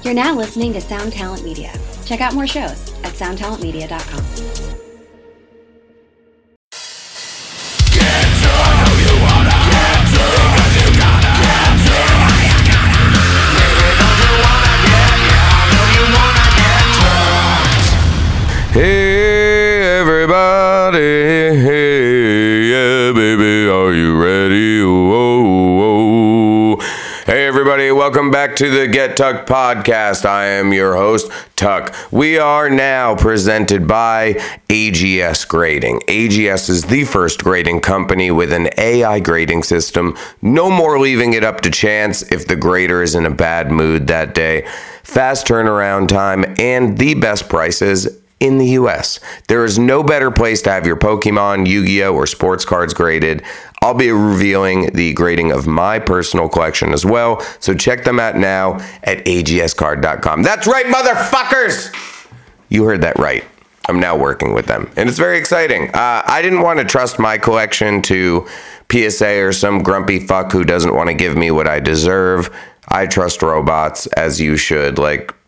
You're now listening to Sound Talent Media. Check out more shows at soundtalentmedia.com. Hey everybody, hey yeah baby, are you ready? Whoa, whoa. Hey everybody, welcome back to the Get Tuck podcast. I am your host, Tuck. We are now presented by AGS Grading. AGS is the first grading company with an AI grading system. No more leaving it up to chance if the grader is in a bad mood that day. Fast turnaround time and the best prices in the US. There is no better place to have your Pokemon, Yu-Gi-Oh, or sports cards graded. I'll be revealing the grading of my personal collection as well, so check them out now at agscard.com. That's right, motherfuckers! You heard that right. I'm now working with them, and it's very exciting. I didn't want to trust my collection to PSA or some grumpy fuck who doesn't want to give me what I deserve. I trust robots, as you should,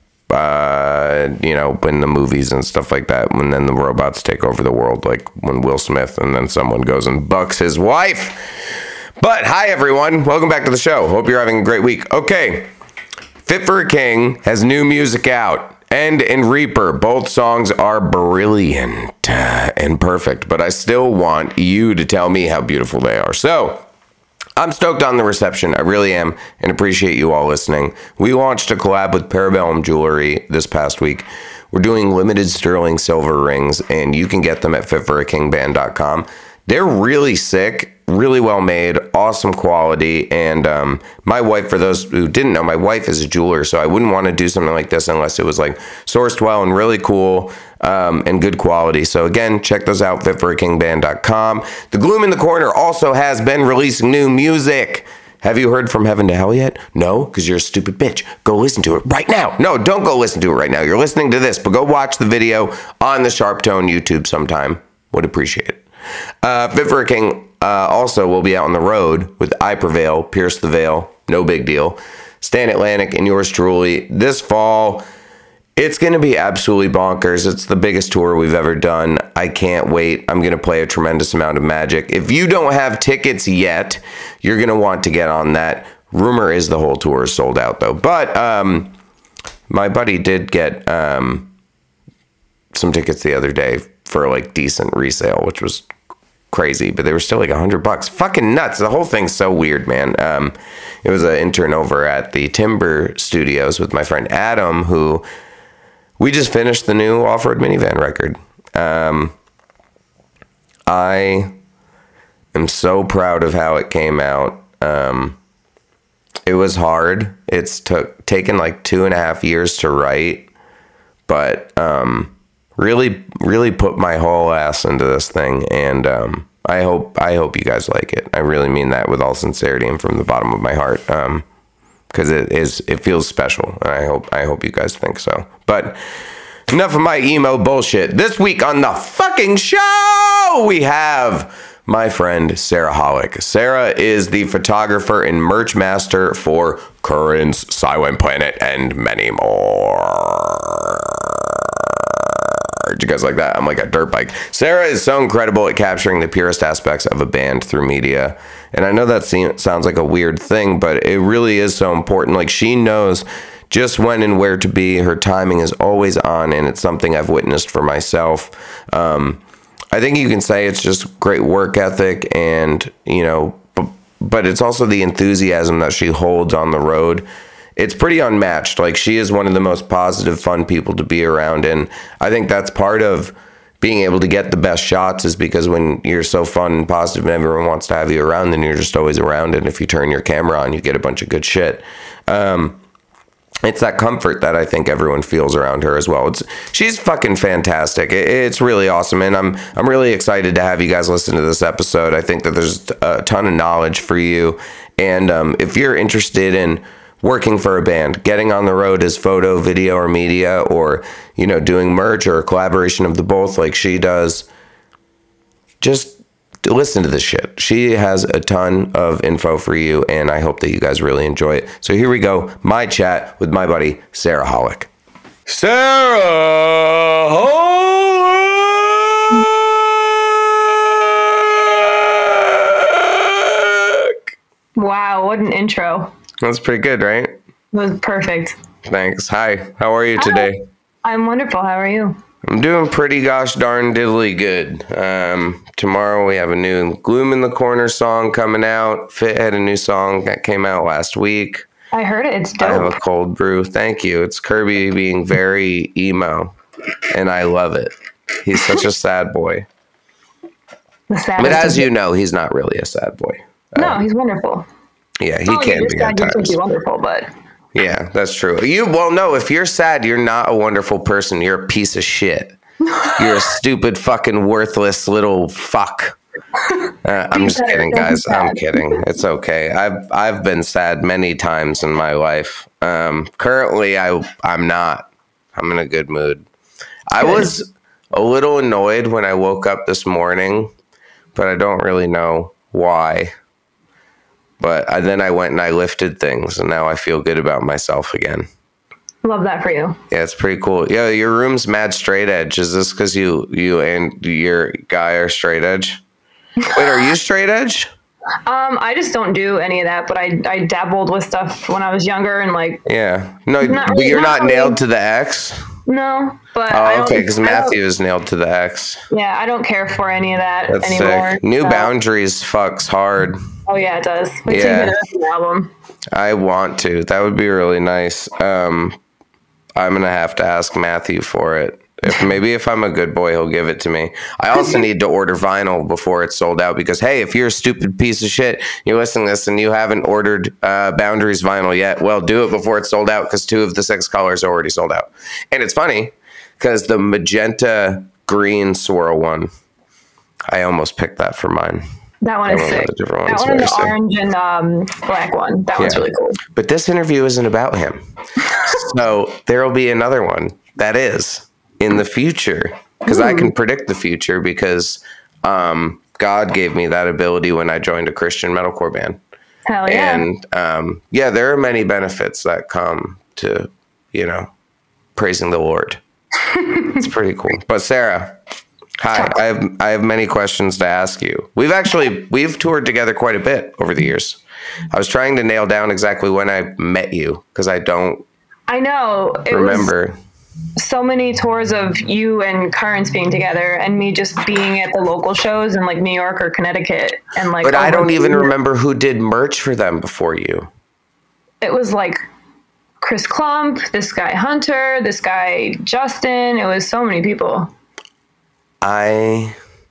in the movies and stuff like that, when then the robots take over the world, like when Will Smith and then someone goes and bucks his wife. But hi everyone, welcome back to the show. Hope you're having a great week. Okay, Fit for a King has new music out. End and Reaper, both songs are brilliant and perfect, but I still want you to tell me how beautiful they are. So I'm stoked on the reception. I really am, and appreciate you all listening. We launched a collab with Parabellum Jewelry this past week. We're doing limited sterling silver rings, and you can get them at fitforakingband.com. They're really sick, really well made, awesome quality, and my wife, for those who didn't know, my wife is a jeweler, so I wouldn't want to do something like this unless it was like sourced well and really cool and good quality. So again, check those out, fitforakingband.com. The Gloom in the Corner also has been releasing new music. Have you heard From Heaven to Hell yet? No, because you're a stupid bitch. Go listen to it right now. No, don't go listen to it right now. You're listening to this, but go watch the video on the Sharp Tone YouTube sometime. Would appreciate it. Fit for a King also will be out on the road with I Prevail, Pierce the Veil, No Big Deal, Stan Atlantic, and yours truly this fall. It's going to be absolutely bonkers. It's the biggest tour we've ever done. I can't wait. I'm going to play a tremendous amount of Magic. If you don't have tickets yet, you're going to want to get on that. Rumor is the whole tour is sold out, though. But my buddy did get some tickets the other day for like decent resale, which was crazy, but they were still like $100. Fucking nuts. The whole thing's so weird, man. It was an intern over at the Timber Studios with my friend Adam, who we just finished the new Off-Road Minivan record. I am so proud of how it came out. It was hard. It's taken like 2.5 years to write, but really put my whole ass into this thing, and I hope you guys like it. I really mean that with all sincerity and from the bottom of my heart, because it feels special, and I hope you guys think so. But enough of my emo bullshit. This week on the fucking show, we have my friend Sarah Hollick. Sarah is the photographer and merch master for Currents, Silent Planet, and many more. You guys like that? I'm like a dirt bike. Sarah is so incredible at capturing the purest aspects of a band through media. And I know that sounds like a weird thing, but it really is so important. Like, she knows just when and where to be. Her timing is always on, and it's something I've witnessed for myself. I think you can say it's just great work ethic, and, but it's also the enthusiasm that she holds on the road. It's pretty unmatched. Like, she is one of the most positive, fun people to be around. And I think that's part of being able to get the best shots, is because when you're so fun and positive and everyone wants to have you around, then you're just always around. And if you turn your camera on, you get a bunch of good shit. It's that comfort that I think everyone feels around her as well. She's fucking fantastic. It's really awesome. And I'm really excited to have you guys listen to this episode. I think that there's a ton of knowledge for you. And if you're interested in working for a band, getting on the road as photo, video, or media, or, doing merch or a collaboration of the both like she does, just listen to this shit. She has a ton of info for you, and I hope that you guys really enjoy it. So here we go. My chat with my buddy, Sarah Hollick. Sarah Hollick! Wow, what an intro. That's pretty good, right? It was perfect. Thanks. Hi, how are you today? I'm wonderful. How are you? I'm doing pretty gosh darn diddly good. Tomorrow we have a new Gloom in the Corner song coming out. Fit had a new song that came out last week. I heard it. It's I have dope. a cold brew. Thank you. It's Kirby being very emo, and I love it. He's such a sad boy. But as you know, he's not really a sad boy. No, he's wonderful. Yeah, he can be at times. He's wonderful, but... Yeah, that's true. No, if you're sad, you're not a wonderful person. You're a piece of shit. You're a stupid, fucking worthless little fuck. I'm just kidding, guys. I'm kidding. It's okay. I've been sad many times in my life. Currently, I'm not. I'm in a good mood. I was a little annoyed when I woke up this morning, but I don't really know why. But then I went and I lifted things, and now I feel good about myself again. Love that for you. Yeah, it's pretty cool. Yeah, your room's mad straight edge. Is this because you and your guy are straight edge? Wait, are you straight edge? I just don't do any of that, but I dabbled with stuff when I was younger and like... Yeah. No, Not but really, you're not not really. nailed to the X? No, but... Oh, okay, because Matthew is nailed to the X. Yeah, I don't care for any of that That's anymore. sick. New so- Boundaries fucks hard. Oh, yeah, it does. Wait Yeah. till you hear the album. I want to. That would be really nice. I'm going to have to ask Matthew for it. If I'm a good boy, he'll give it to me. I also need to order vinyl before it's sold out because, hey, if you're a stupid piece of shit, you're listening to this and you haven't ordered Boundaries vinyl yet, well, do it before it's sold out because 2 of the 6 colors are already sold out. And it's funny because the magenta green swirl one, I almost picked that for mine. That one is sick. That one and the orange and black one. That one's really cool. But this interview isn't about him. So there will be another one that is in the future because I can predict the future because God gave me that ability when I joined a Christian metalcore band. Hell yeah. And there are many benefits that come to, praising the Lord. It's pretty cool. But Sarah, hi, I have many questions to ask you. We've toured together quite a bit over the years. I was trying to nail down exactly when I met you because I don't remember. So many tours of you and Currents being together and me just being at the local shows in like New York or Connecticut and like. But I don't even remember who did merch for them before you. It was like Chris Klump, this guy Hunter, this guy Justin. It was so many people. I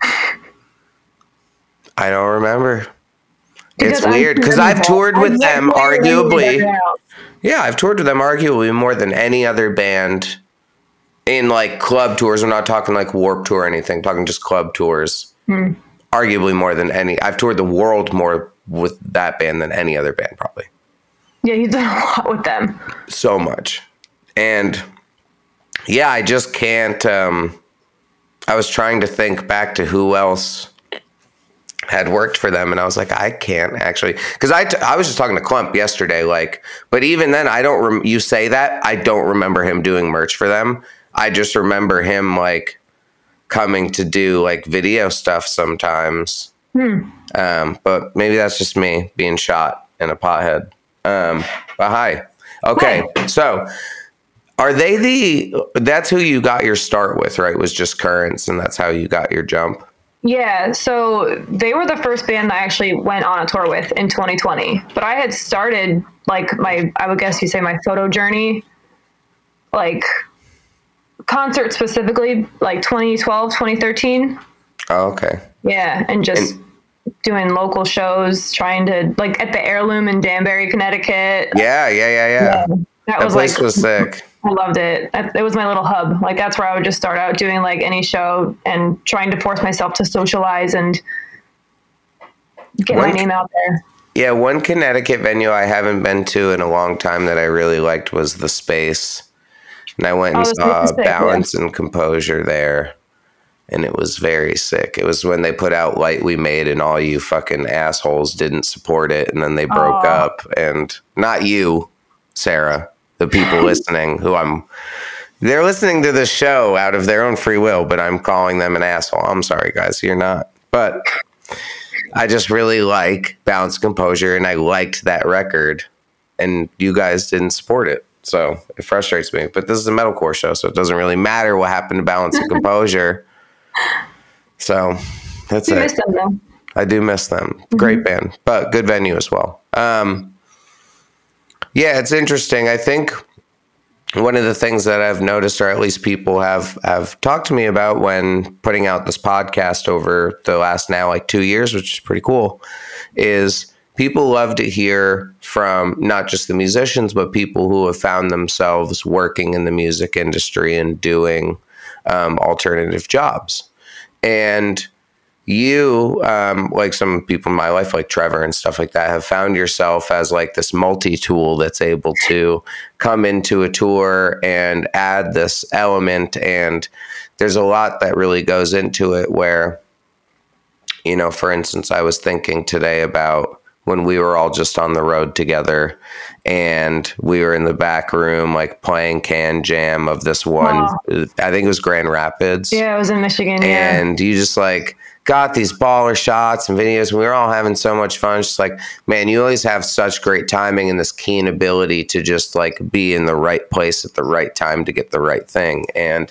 don't remember. It's weird because I've toured with them arguably. Yeah, I've toured with them arguably more than any other band in like club tours. I'm not talking like Warped Tour or anything. I'm talking just club tours. Arguably more than any. I've toured the world more with that band than any other band probably. Yeah, you've done a lot with them. So much. And yeah, I just can't. I was trying to think back to who else had worked for them, and I was like, I can't actually, because I was just talking to Klump yesterday, like, but even then, I don't. You say that, I don't remember him doing merch for them. I just remember him like coming to do like video stuff sometimes. But maybe that's just me being shot in a pothead. But hi, okay, so. Are they that's who you got your start with, right? Was just Currents, and that's how you got your jump? Yeah, so they were the first band I actually went on a tour with in 2020. But I had started, like, I would guess you say my photo journey, like, concert specifically, like, 2012, 2013. Oh, okay. Yeah, and just doing local shows, trying to, like, at the Heirloom in Danbury, Connecticut. Yeah. That place was sick. I loved it. It was my little hub. Like, that's where I would just start out doing like any show and trying to force myself to socialize and get my name out there. Yeah, one Connecticut venue I haven't been to in a long time that I really liked was The Space. And I went and saw Balance and Composure there. and it was very sick. It was when they put out Light We Made and all you fucking assholes didn't support it, and then they broke up. And not you, Sarah, the people listening they're listening to this show out of their own free will, but I'm calling them an asshole. I'm sorry, guys, you're not. But I just really like Balance and Composure, and I liked that record, and you guys didn't support it. So it frustrates me. But this is a metalcore show, so it doesn't really matter what happened to Balance and Composure. So that's it. Miss them, though. I do miss them. Great band, but good venue as well. Yeah, it's interesting. I think one of the things that I've noticed, or at least people have talked to me about when putting out this podcast over the last now like 2 years, which is pretty cool, is people love to hear from not just the musicians, but people who have found themselves working in the music industry and doing alternative jobs. And you, like some people in my life, like Trevor and stuff like that, have found yourself as like this multi-tool that's able to come into a tour and add this element. And there's a lot that really goes into it where, you know, for instance, I was thinking today about when we were all just on the road together and we were in the back room, like playing Can Jam of this one, I think it was Grand Rapids. Yeah, it was in Michigan. And you just like got these baller shots and videos. And we were all having so much fun. It's just like, man, you always have such great timing and this keen ability to just like be in the right place at the right time to get the right thing. And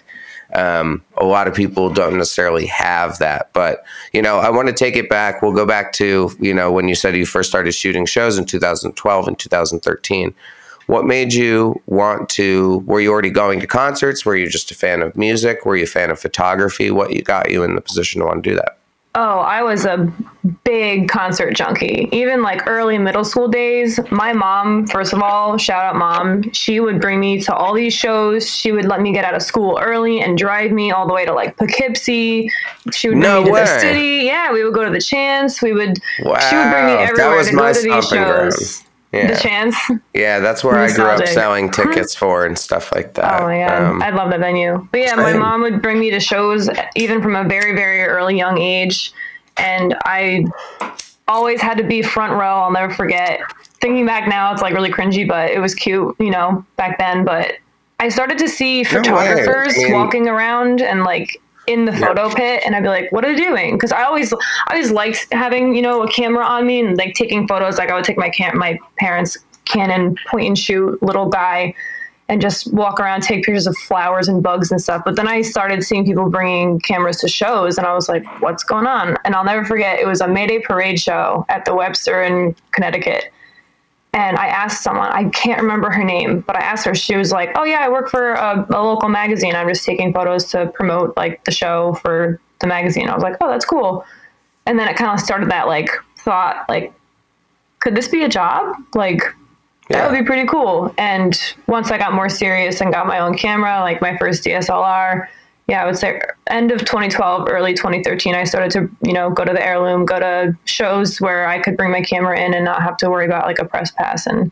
a lot of people don't necessarily have that, but, you know, I want to take it back. We'll go back to, you know, when you said you first started shooting shows in 2012 and 2013. What made you want to, were you already going to concerts? Were you just a fan of music? Were you a fan of photography? What got you in the position to want to do that? Oh, I was a big concert junkie. Even like early middle school days, my mom, first of all, shout out mom, she would bring me to all these shows. She would let me get out of school early and drive me all the way to like Poughkeepsie. She would bring me to the city. Yeah, we would go to the Chance. She would bring me everywhere to go to these shows. Yeah. The Chance. Yeah, that's where nostalgic. I grew up selling tickets for and stuff like that. Oh my God. I love that venue. But yeah, my mom would bring me to shows even from a very, very early young age. And I always had to be front row. I'll never forget. Thinking back now, it's like really cringy, but it was cute, you know, back then. But I started to see photographers walking around and like in the photo pit, and I'd be like, what are they doing? Because I always liked having, you know, a camera on me and like taking photos. Like I would take my parents' Canon point and shoot little guy and just walk around, take pictures of flowers and bugs and stuff. But then I started seeing people bringing cameras to shows, and I was like, what's going on? And I'll never forget, it was a Mayday Parade show at the Webster in Connecticut. And I asked someone, I can't remember her name, but I asked her, she was like, oh yeah, I work for a local magazine. I'm just taking photos to promote like the show for the magazine. I was like, oh, that's cool. And then it kind of started that like thought, like, could this be a job? Like, that would be pretty cool. And once I got more serious and got my own camera, like my first DSLR, I would say end of 2012, early 2013, I started to, you know, go to the Heirloom, go to shows where I could bring my camera in and not have to worry about like a press pass. And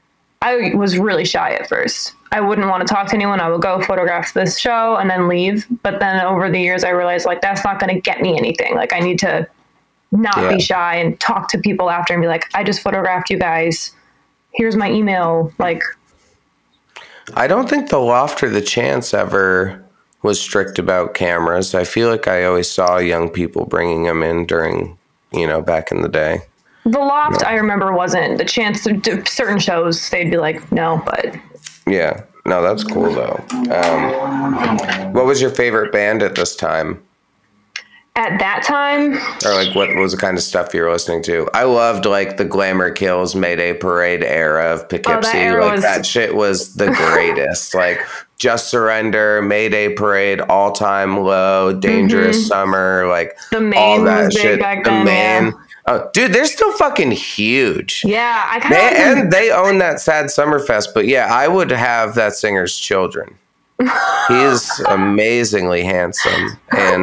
I was really shy at first. I wouldn't want to talk to anyone. I would go photograph this show and then leave. But then over the years, I realized like, that's not going to get me anything. Like I need to not be shy and talk to people after and be like, I just photographed you guys. Here's my email. Like, I don't think the Loft or the Chance ever was strict about cameras. I feel like I always saw young people bringing them in during, you know, back in the day. The Loft, I remember, wasn't. The Chance, certain shows, they'd be like, no, but. Yeah. No, that's cool, though. What was your favorite band at this time? At that time? Or like what was the kind of stuff you were listening to? I loved like the Glamour Kills, Mayday Parade era of Poughkeepsie. That shit was the greatest. Like Just Surrender, Mayday Parade, All Time Low, Dangerous Summer, like the Maine all that was shit. Big back then, Man. Oh, dude, they're still fucking huge. Yeah, and they own that Sad Summerfest. But yeah, I would have that singer's children. He is amazingly handsome,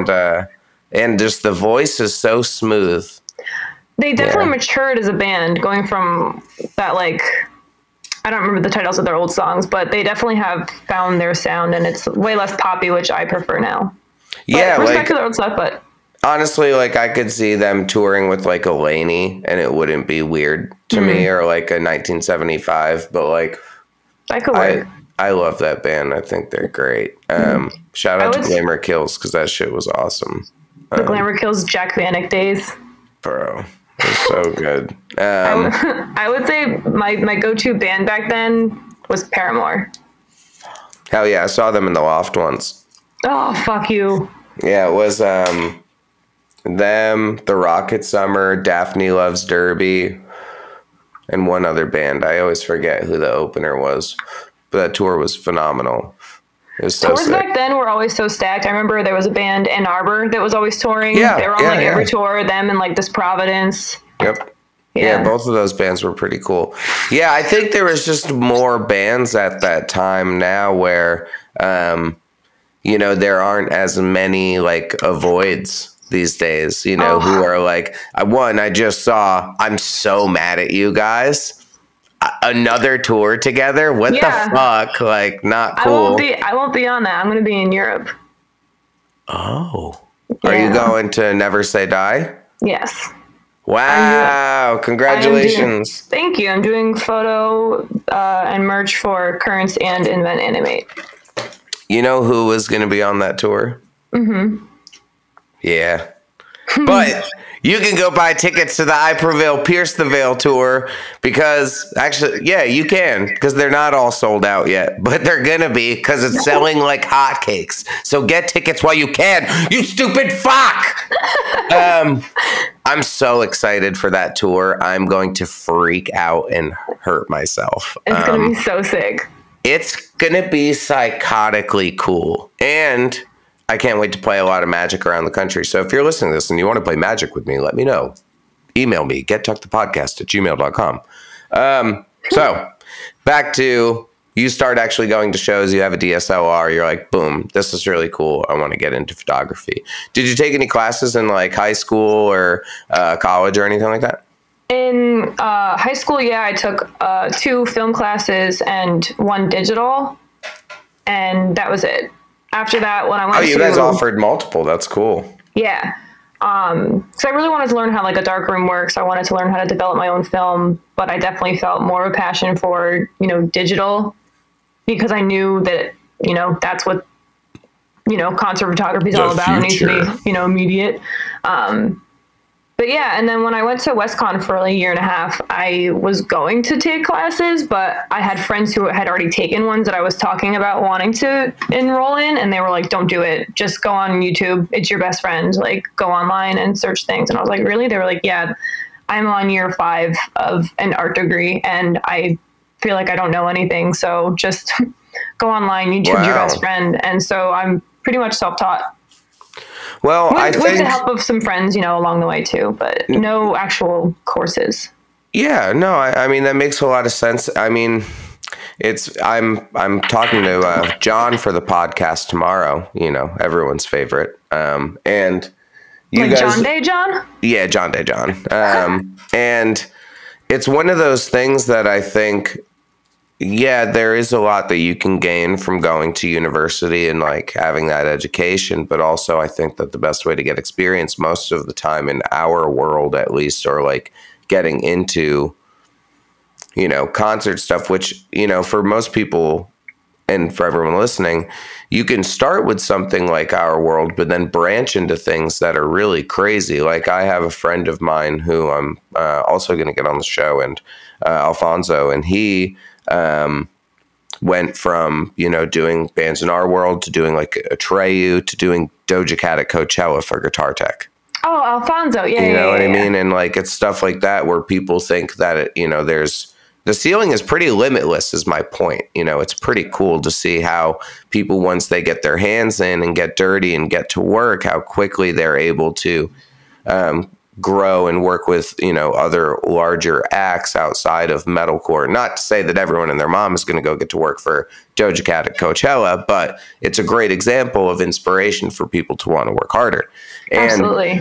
and just the voice is so smooth. They definitely matured as a band, going from that, like, I don't remember the titles of their old songs, but they definitely have found their sound, and it's way less poppy, which I prefer now. Yeah, respect like to their own stuff, but honestly, like I could see them touring with like a Laney, and it wouldn't be weird to me, or like a 1975. But like, that could work. I love that band. I think they're great. Shout out to Glamour Kills because that shit was awesome. The Glamour Kills Jack Vanek days. Bro, it was so good. I would say my go-to band back then was Paramore. Hell yeah, I saw them in the Loft once. Oh, fuck you. Yeah, it was them, The Rocket Summer, Daphne Loves Derby, and one other band. I always forget who the opener was, but that tour was phenomenal. It was so Tours sick. back then were always so stacked. I remember there was a band, Ann Arbor, that was always touring. Yeah, they were on every tour, them and like This Providence. Yep. Yeah, both of those bands were pretty cool. Yeah, I think there was just more bands at that time now where, there aren't as many like avoids these days, who are like, I just saw, I'm so mad at you guys. Another tour together? What the fuck? Like, not cool. I won't be on that. I'm going to be in Europe. Oh. Are you going to Never Say Die? Yes. Wow. Congratulations. Thank you. I'm doing photo and merch for Currents and Invent Animate. You know who was going to be on that tour? Mm-hmm. Yeah. But you can go buy tickets to the I Prevail Pierce the Veil tour because actually, yeah, you can because they're not all sold out yet, but they're going to be because it's selling like hotcakes. So get tickets while you can, you stupid fuck. I'm so excited for that tour. I'm going to freak out and hurt myself. It's going to be so sick. It's going to be psychotically cool. And I can't wait to play a lot of Magic around the country. So if you're listening to this and you want to play Magic with me, let me know. Email me, gettuckthepodcast@gmail.com. So back to you start actually going to shows. You have a DSLR. You're like, boom, this is really cool. I want to get into photography. Did you take any classes in like high school or college or anything like that? In high school, yeah, I took 2 film classes and 1 digital. And that was it. After that, when I went you guys offered multiple. That's cool. Yeah. So I really wanted to learn how like a darkroom works. I wanted to learn how to develop my own film, but I definitely felt more of a passion for, digital because I knew that, that's what, concert photography is all about. It needs to be, immediate. But yeah, and then when I went to WestCon for like a year and a half, I was going to take classes, but I had friends who had already taken ones that I was talking about wanting to enroll in, and they were like, don't do it. Just go on YouTube. It's your best friend. Like, go online and search things. And I was like, really? They were like, yeah, I'm on year 5 of an art degree, and I feel like I don't know anything. So just go online. YouTube's your best friend. And so I'm pretty much self-taught. Well, with the help of some friends, along the way too, but no actual courses. Yeah, no, I mean, that makes a lot of sense. I mean, I'm talking to John for the podcast tomorrow, everyone's favorite. And you like guys, John Day John? Yeah, John Day John. And it's one of those things that I think, yeah, there is a lot that you can gain from going to university and like having that education. But also I think that the best way to get experience most of the time in our world, at least, or like getting into, concert stuff, which, for most people and for everyone listening, you can start with something like Our World, but then branch into things that are really crazy. Like I have a friend of mine who I'm also going to get on the show, and Alfonso, and he went from, doing bands in Our World to doing like Atreyu to doing Doja Cat at Coachella for Guitar Tech. Oh, Alfonso. Yeah. You know what I mean? Yeah. And like, it's stuff like that where people think that, the ceiling is pretty limitless is my point. It's pretty cool to see how people, once they get their hands in and get dirty and get to work, how quickly they're able to, grow and work with, other larger acts outside of metalcore. Not to say that everyone and their mom is going to go get to work for Doja Cat at Coachella, but it's a great example of inspiration for people to want to work harder. And absolutely.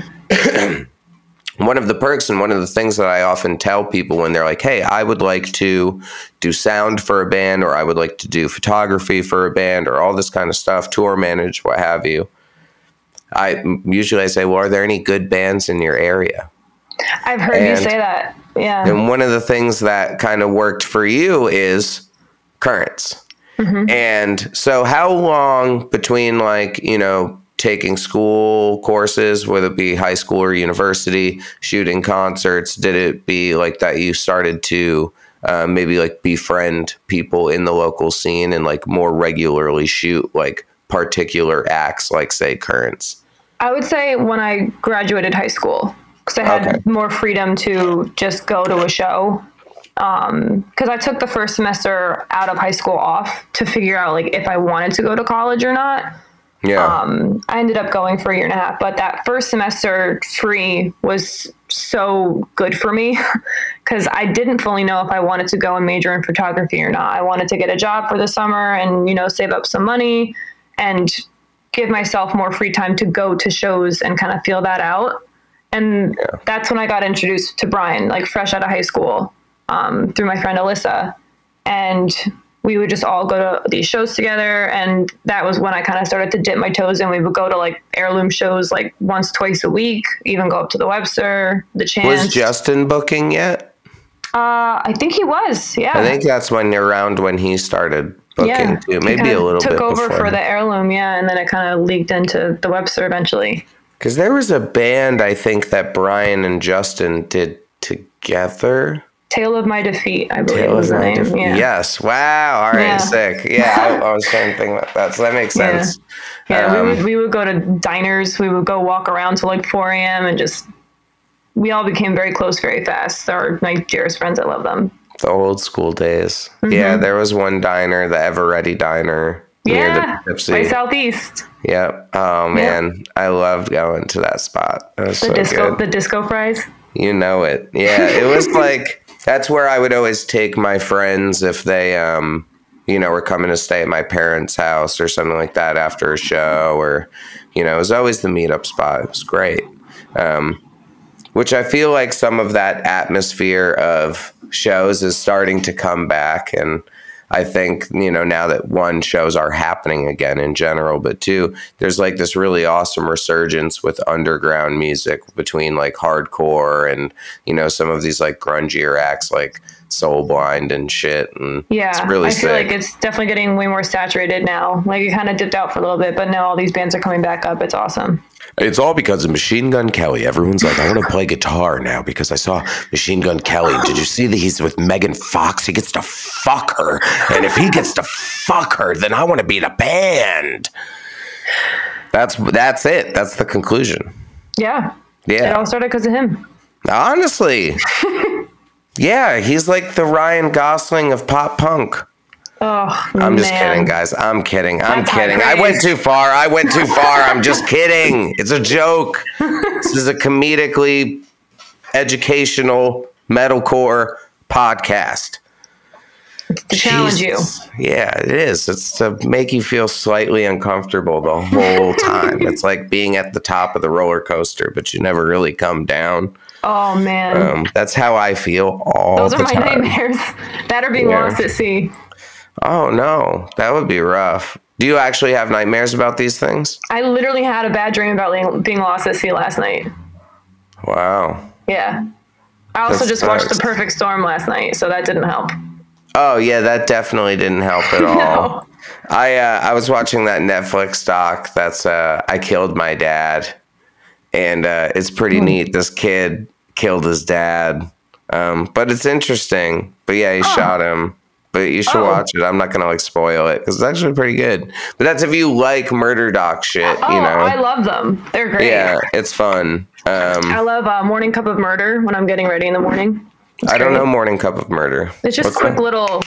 One of the perks and one of the things that I often tell people when they're like, hey, I would like to do sound for a band, or I would like to do photography for a band, or all this kind of stuff, tour manage, what have you. I say, well, are there any good bands in your area? I've heard you say that. Yeah. And one of the things that kind of worked for you is Currents. Mm-hmm. And so how long between like, you know, taking school courses, whether it be high school or university, shooting concerts, did it be like that you started to maybe like befriend people in the local scene and like more regularly shoot like particular acts, like say Currents? I would say when I graduated high school, because I had more freedom to just go to a show. Because I took the first semester out of high school off to figure out like if I wanted to go to college or not. Yeah. I ended up going for a year and a half, but that first semester free was so good for me because I didn't fully know if I wanted to go and major in photography or not. I wanted to get a job for the summer and, you know, save up some money and give myself more free time to go to shows and kind of feel that out. And that's when I got introduced to Brian, like fresh out of high school, through my friend Alyssa. And we would just all go to these shows together. And that was when I kind of started to dip my toes in. We would go to like Heirloom shows like once, twice a week, even go up to the Webster, the Chance. Was Justin booking yet? I think he was. Yeah. I think that's around when he started booking too. Maybe a little bit took over before. For the Heirloom. Yeah. And then it kind of leaked into the Webster eventually. Because there was a band, I think, that Brian and Justin did together. Tale of My Defeat, I believe was the name. Yeah. Yes. Wow. All right. Sick. Yeah. I was trying to think about that. So that makes sense. Yeah. We would go to diners. We would go walk around till like 4 a.m. and just, we all became very close very fast. They're my dearest friends. I love them. The old school days. Mm-hmm. Yeah. There was one diner, the Ever Ready Diner. Near the Poughkeepsie. By Southeast. Yep. Oh man, I loved going to that spot. It was the disco fries. You know it. Yeah, it was like that's where I would always take my friends if they you know, were coming to stay at my parents' house or something like that after a show, or you know, it was always the meetup spot. It was great. Which I feel like some of that atmosphere of shows is starting to come back. And I think, you know, now that one, shows are happening again in general, but two, there's like this really awesome resurgence with underground music between like hardcore and, you know, some of these like grungier acts like Soul Blind and shit. And it's really sick. I feel like it's definitely getting way more saturated now. Like it kind of dipped out for a little bit, but now all these bands are coming back up. It's awesome. It's all because of Machine Gun Kelly. Everyone's like, I want to play guitar now because I saw Machine Gun Kelly. Did you see that he's with Megan Fox? He gets to fuck her. And if he gets to fuck her, then I want to be in a band. That's it. That's the conclusion. Yeah. Yeah. It all started because of him. Honestly. Yeah. He's like the Ryan Gosling of pop punk. Oh, I'm just kidding, guys. I'm kidding. I went too far. I'm just kidding. It's a joke. This is a comedically educational metalcore podcast. To challenge you. Yeah, it is. It's to make you feel slightly uncomfortable the whole time. It's like being at the top of the roller coaster, but you never really come down. Oh, man. That's how I feel all the time. Those are my nightmares. That or being lost at sea. Oh, no, that would be rough. Do you actually have nightmares about these things? I literally had a bad dream about being lost at sea last night. Wow. Yeah. I also just watched The Perfect Storm last night, so that didn't help. Oh, yeah, that definitely didn't help at all. No. I was watching that Netflix doc that's I Killed My Dad, and it's pretty neat. This kid killed his dad, but it's interesting. But yeah, he shot him. But you should watch it. I'm not going to like spoil it because it's actually pretty good. But that's if you like murder doc shit, you know. I love them. They're great. Yeah, it's fun. I love Morning Cup of Murder when I'm getting ready in the morning. I don't know Morning Cup of Murder. It's just quick little,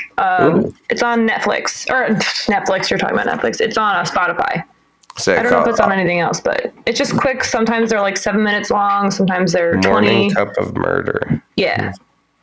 it's on Netflix. Or Netflix, you're talking about Netflix. It's on Spotify. Sick. I don't know if it's on anything else, but it's just quick. Sometimes they're like 7 minutes long. Sometimes they're 20. Morning Cup of Murder. Yeah.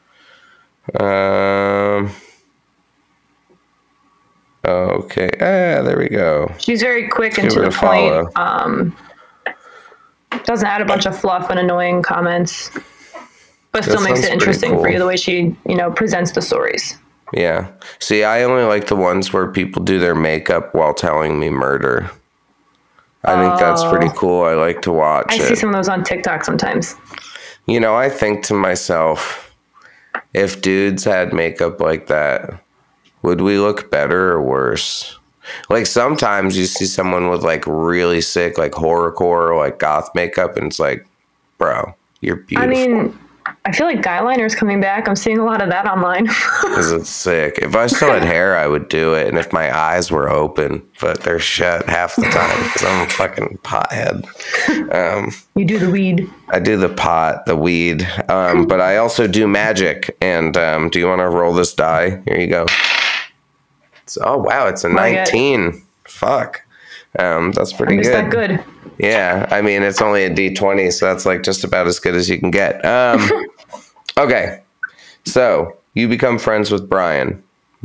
Okay. There we go. She's very quick and to the point. Doesn't add a bunch of fluff and annoying comments, but still makes it interesting for you the way she, you know, presents the stories. Yeah. See, I only like the ones where people do their makeup while telling me murder. I think that's pretty cool. I like to watch I it. see some of those on TikTok sometimes. You know, I think to myself, if dudes had makeup like that, would we look better or worse? Like sometimes you see someone with like really sick, like horrorcore, like goth makeup, and it's like, bro, you're beautiful. I mean, I feel like guy liner's coming back. I'm seeing a lot of that online. Because it's sick. If I still had hair, I would do it. And if my eyes were open, but they're shut half the time because I'm a fucking pothead. You do the weed. I do the pot, the weed. But I also do magic. And do you want to roll this die? Here you go. Oh, wow. It's a 19. Fuck. That's pretty good. Is that good? Yeah, I mean, it's only a D20, so that's like just about as good as you can get. Okay, so you become friends with Brian.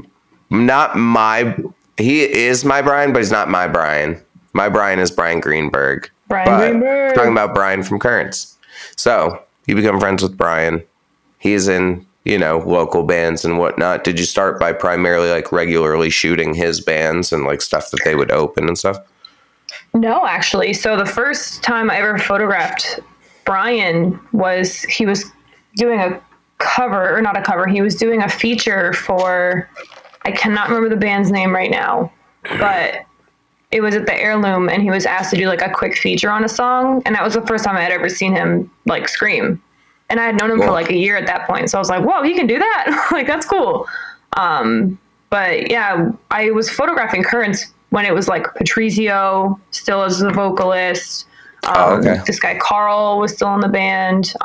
He is my Brian, but he's not my Brian. My Brian is Brian Greenberg. Greenberg. Talking about Brian from Currents. So you become friends with Brian. He's in, local bands and whatnot. Did you start by primarily like regularly shooting his bands and like stuff that they would open and stuff? No, actually. So the first time I ever photographed Brian he was doing a cover, or not a cover, he was doing a feature for, I cannot remember the band's name right now, but it was at the Heirloom, and he was asked to do like a quick feature on a song, and that was the first time I had ever seen him like scream. And I had known him for like a year at that point, so I was like, whoa, he can do that? Like, that's cool. But yeah, I was photographing Currents when it was like Patrizio still as the vocalist. Okay. This guy Carl was still in the band.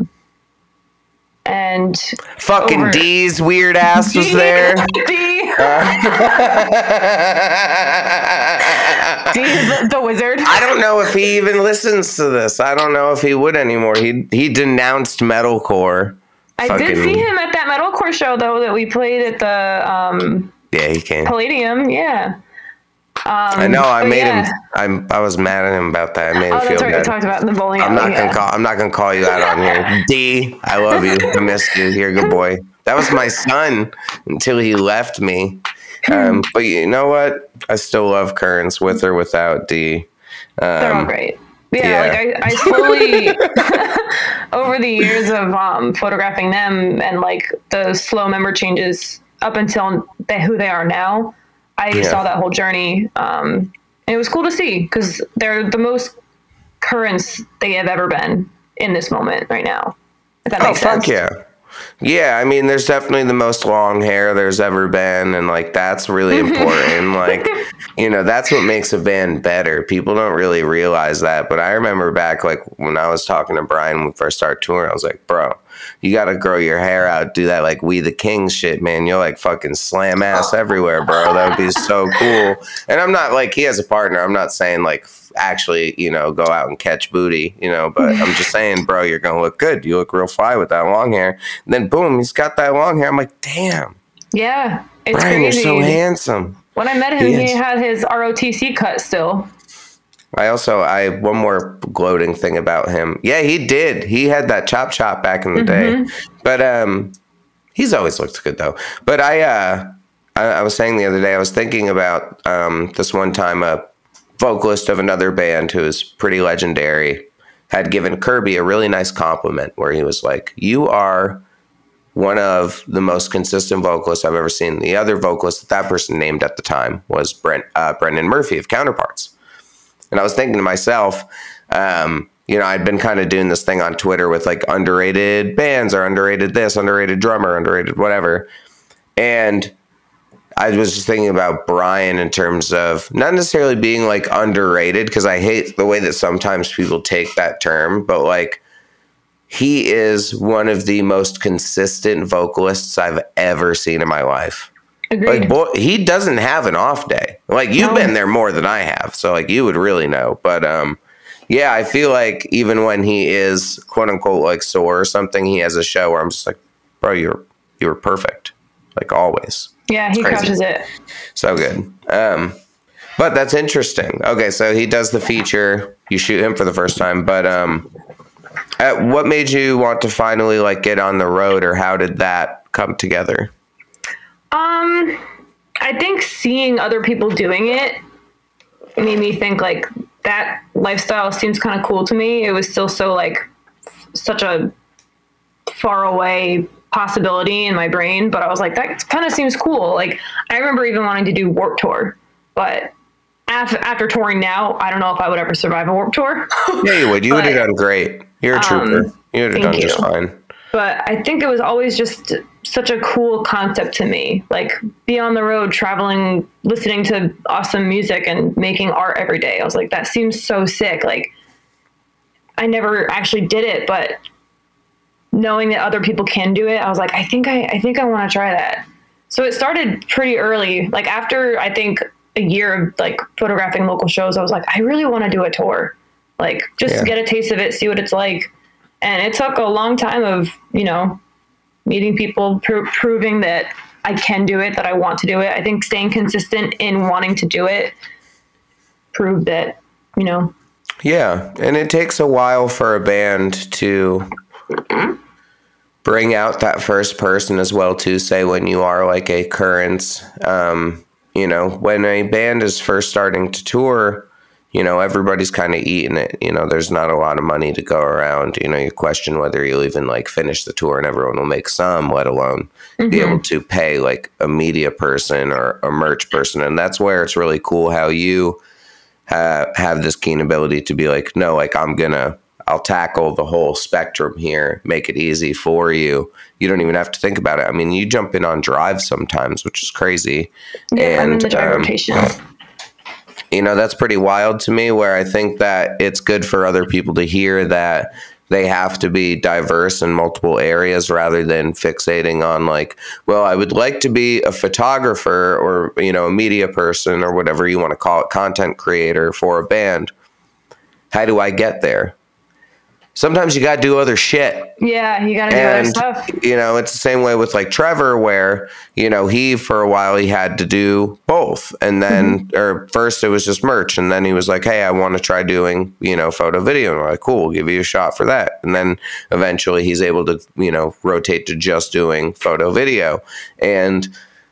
And fucking D's weird ass was there. D, the wizard. I don't know if he even listens to this. I don't know if he would anymore. He denounced metalcore. I did see him at that metalcore show though that we played at the yeah, he came. Palladium. Yeah. I know. I made him. I was mad at him about that. I made him feel that's right. bad. We talked about in the bowling I'm alley. not gonna call you out on here. D, I love you. I missed you. You're a good boy. That was my son until he left me. But you know what? I still love Currents with or without D. They're all great. Yeah. Like I slowly over the years of photographing them and like the slow member changes up until who they are now. I saw that whole journey, and it was cool to see because they're the most Currents they have ever been in this moment right now. If that makes sense. Fuck yeah. Yeah, I mean, there's definitely the most long hair there's ever been, and like that's really important. Like, that's what makes a band better. People don't really realize that, but I remember back like when I was talking to Brian when we first started touring, I was like, bro, you got to grow your hair out, do that like We the Kings shit, man. You'll like fucking slam ass everywhere, bro. That would be so cool. And I'm not like, he has a partner. I'm not saying like actually, go out and catch booty, but I'm just saying, bro, you're going to look good. You look real fly with that long hair. And then boom, he's got that long hair. I'm like, damn. Yeah. It's Brian, crazy. you're so handsome. When I met him, he had his ROTC cut still. I one more gloating thing about him. Yeah, he did. He had that chop back in the day. But he's always looked good though. But I was saying the other day, I was thinking about this one time a vocalist of another band who is pretty legendary had given Kirby a really nice compliment where he was like, you are one of the most consistent vocalists I've ever seen. The other vocalist that person named at the time was Brendan Murphy of Counterparts. And I was thinking to myself, I'd been kind of doing this thing on Twitter with like underrated bands or underrated this, underrated drummer, underrated whatever. And I was just thinking about Brian in terms of not necessarily being like underrated, because I hate the way that sometimes people take that term, but like he is one of the most consistent vocalists I've ever seen in my life. Agreed. Like, boy, he doesn't have an off day. Like, you've been there more than I have, so like you would really know. But yeah, I feel like even when he is quote unquote like sore or something, he has a show where I'm just like, bro, you were perfect, like always. Yeah, he crushes it. So good. But that's interesting. Okay, so he does the feature. You shoot him for the first time, but what made you want to finally like get on the road, or how did that come together? I think seeing other people doing it made me think like that lifestyle seems kind of cool to me. It was still so like such a far away possibility in my brain, but I was like, that kind of seems cool. Like, I remember even wanting to do Warped Tour, but after touring now, I don't know if I would ever survive a Warped Tour. Yeah, you would. You would have done great. You're a trooper. You would have done just fine. But I think it was always just such a cool concept to me. Like, be on the road, traveling, listening to awesome music and making art every day. I was like, that seems so sick. Like, I never actually did it, but knowing that other people can do it, I was like, I think I want to try that. So it started pretty early. Like, after I think a year of like photographing local shows, I was like, I really want to do a tour. Like, just get a taste of it, see what it's like. And it took a long time of, you know, meeting people, proving that I can do it, that I want to do it. I think staying consistent in wanting to do it proved that, you know. Yeah, and it takes a while for a band to bring out that first person as well, too, say when you are like a Currents. You know, when a band is first starting to tour, you know, everybody's kind of eating it. You know, there's not a lot of money to go around. You know, you question whether you'll even like finish the tour and everyone will make some, let alone be able to pay like a media person or a merch person. And that's where it's really cool how you have this keen ability to be like, no, like I'll tackle the whole spectrum here, make it easy for you. You don't even have to think about it. I mean, you jump in on Drive sometimes, which is crazy. Yeah, I'm in the Drive rotation. You know, that's pretty wild to me, where I think that it's good for other people to hear that they have to be diverse in multiple areas rather than fixating on like, well, I would like to be a photographer or, you know, a media person or whatever you want to call it, content creator for a band. How do I get there? Sometimes you got to do other shit. Yeah, you got to do other stuff. You know, it's the same way with like Trevor, where, you know, for a while he had to do both. And then, or first it was just merch. And then he was like, hey, I want to try doing, you know, photo video. And we're like, cool, we'll give you a shot for that. And then eventually he's able to, you know, rotate to just doing photo video. And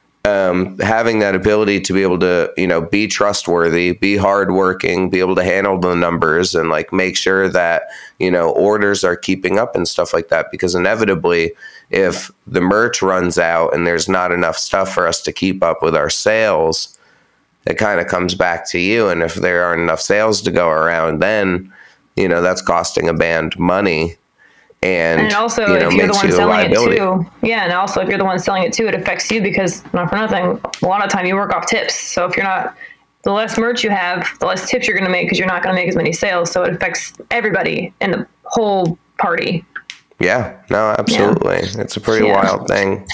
having that ability to be able to, you know, be trustworthy, be hardworking, be able to handle the numbers and like make sure that, you know, orders are keeping up and stuff like that. Because inevitably, if the merch runs out and there's not enough stuff for us to keep up with our sales, it kind of comes back to you. And if there aren't enough sales to go around, then, you know, that's costing a band money. And also, you know, if you're the one selling it too, and also if you're the one selling it too, it affects you because, not for nothing, a lot of time you work off tips. So if you're not, the less merch you have, the less tips you're going to make because you're not going to make as many sales. So it affects everybody in the whole party. Yeah, no, absolutely. Yeah. It's a pretty wild thing.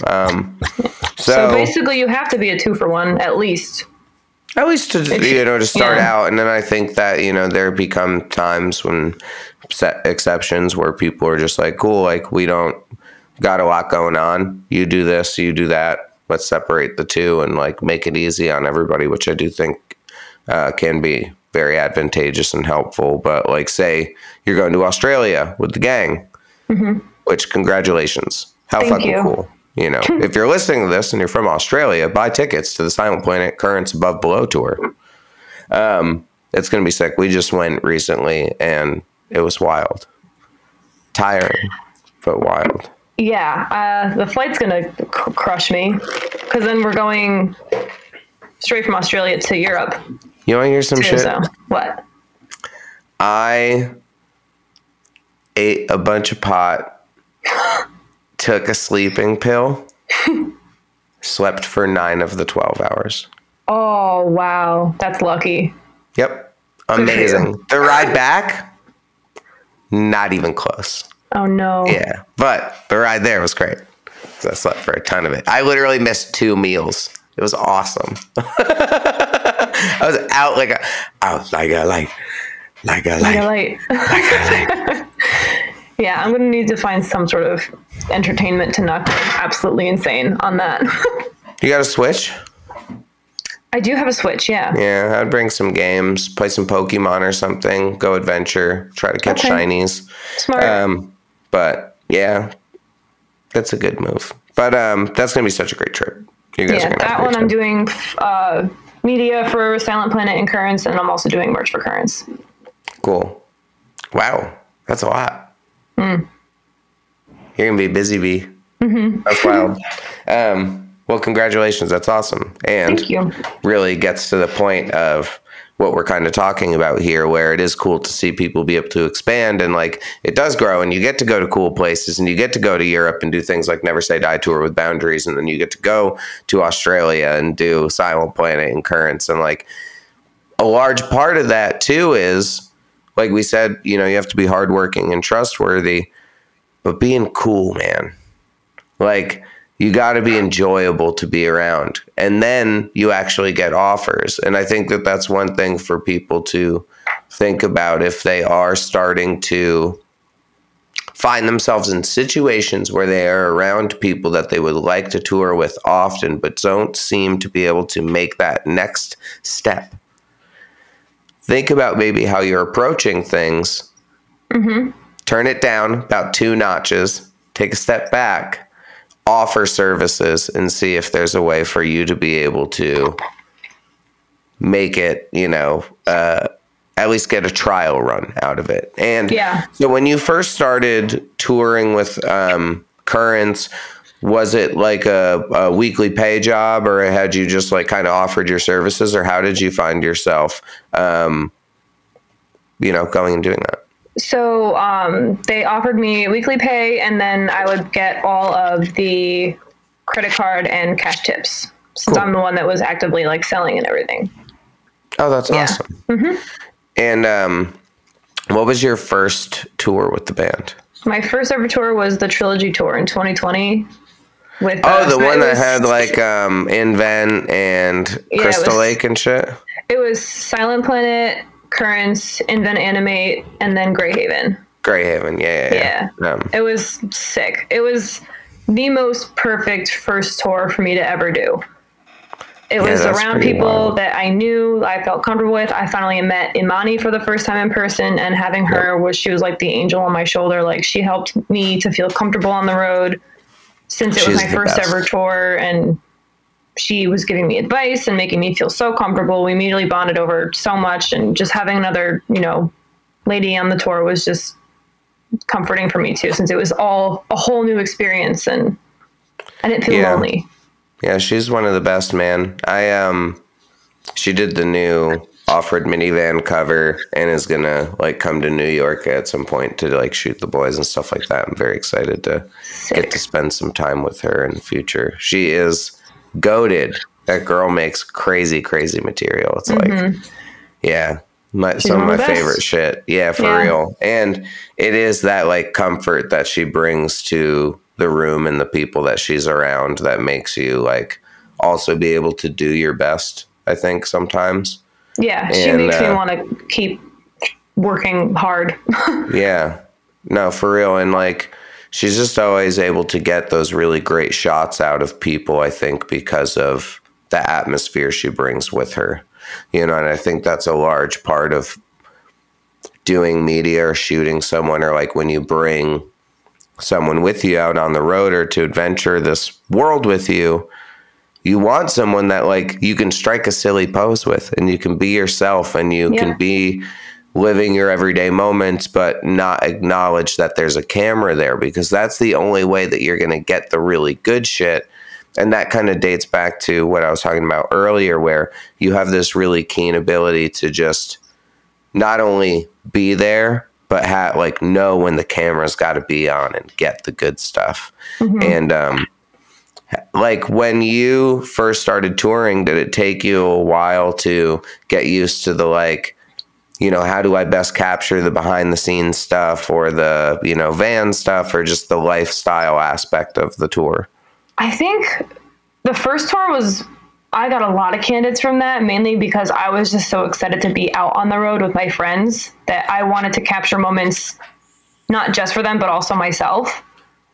So basically, you have to be a 2-for-1 at least. At least to start out. And then I think that, you know, there become times when exceptions where people are just like, cool, like we don't got a lot going on. You do this, you do that. Let's separate the two and like make it easy on everybody, which I do think can be very advantageous and helpful. But like, say you're going to Australia with the gang, which congratulations. How fucking cool. You know, if you're listening to this and you're from Australia, buy tickets to the Silent Planet Currents Above Below tour. It's going to be sick. We just went recently and it was wild. Tiring, but wild. Yeah. The flight's going to crush me because then we're going straight from Australia to Europe. You want to hear some shit? So, what? I ate a bunch of pot. Took a sleeping pill, slept for 9 of the 12 hours. Oh, wow. That's lucky. Yep. Amazing. The ride back, not even close. Oh, no. Yeah. But the ride there was great. So I slept for a ton of it. I literally missed 2 meals. It was awesome. I was out like a light. Yeah, I'm going to need to find some sort of entertainment to not go absolutely insane on that. You got a Switch? I do have a Switch, yeah. Yeah, I'd bring some games, play some Pokemon or something, go adventure, try to catch shinies. Smart. But yeah, that's a good move. But that's going to be such a great trip. You guys are going to that one I'm doing media for Silent Planet and Currents, and I'm also doing merch for Currents. Cool. Wow. That's a lot. You're going to be busy, bee. That's wild. Well, congratulations. That's awesome. And Thank you. really gets to the point of what we're kind of talking about here, where it is cool to see people be able to expand, and like it does grow, and you get to go to cool places, and you get to go to Europe and do things like Never Say Die Tour with Boundaries, and then you get to go to Australia and do Silent Planet and Currents. And like a large part of that too is, like we said, you know, you have to be hardworking and trustworthy, but being cool, man. Like, you got to be enjoyable to be around. And then you actually get offers. And I think that that's one thing for people to think about if they are starting to find themselves in situations where they are around people that they would like to tour with often, but don't seem to be able to make that next step. Think about maybe how you're approaching things. Turn it down about 2 notches, take a step back, offer services, and see if there's a way for you to be able to make it, you know, at least get a trial run out of it. And so when you first started touring with Currents, was it like a weekly pay job, or had you just like kind of offered your services, or how did you find yourself, you know, going and doing that? So they offered me weekly pay, and then I would get all of the credit card and cash tips, since I'm the one that was actively like selling and everything. Oh, that's awesome. And what was your first tour with the band? My first ever tour was the Trilogy Tour in 2020. With the one that had like Invent and Crystal Lake and shit? It was Silent Planet, Currents, Invent Animate, and then Greyhaven. Greyhaven, yeah. It was sick. It was the most perfect first tour for me to ever do. It was around people that I knew, I felt comfortable with. I finally met Imani for the first time in person, and having her she was like the angel on my shoulder. Like, she helped me to feel comfortable on the road, since it was my first ever tour, and she was giving me advice and making me feel so comfortable. We immediately bonded over so much, and just having another, you know, lady on the tour was just comforting for me too, since it was all a whole new experience, and I didn't feel lonely. Yeah, she's one of the best, man. She did the new Off-Road Minivan cover and is gonna like come to New York at some point to like shoot the boys and stuff like that. I'm very excited to get to spend some time with her in the future. She is goated. That girl makes crazy material. It's like, some of my favorite shit. Yeah, for real. And it is that like comfort that she brings to the room and the people that she's around that makes you like also be able to do your best, I think, sometimes. Yeah, she makes me want to keep working hard. Yeah, no, for real. And like, she's just always able to get those really great shots out of people, I think, because of the atmosphere she brings with her. You know, and I think that's a large part of doing media or shooting someone, or like when you bring someone with you out on the road or to adventure this world with you, you want someone that like you can strike a silly pose with, and you can be yourself, and you can be living your everyday moments, but not acknowledge that there's a camera there, because that's the only way that you're going to get the really good shit. And that kind of dates back to what I was talking about earlier, where you have this really keen ability to just not only be there, but like know when the camera's got to be on and get the good stuff. And like when you first started touring, did it take you a while to get used to the like, you know, how do I best capture the behind the scenes stuff, or the, you know, van stuff, or just the lifestyle aspect of the tour? I think the first tour I got a lot of candidates from that, mainly because I was just so excited to be out on the road with my friends that I wanted to capture moments, not just for them, but also myself.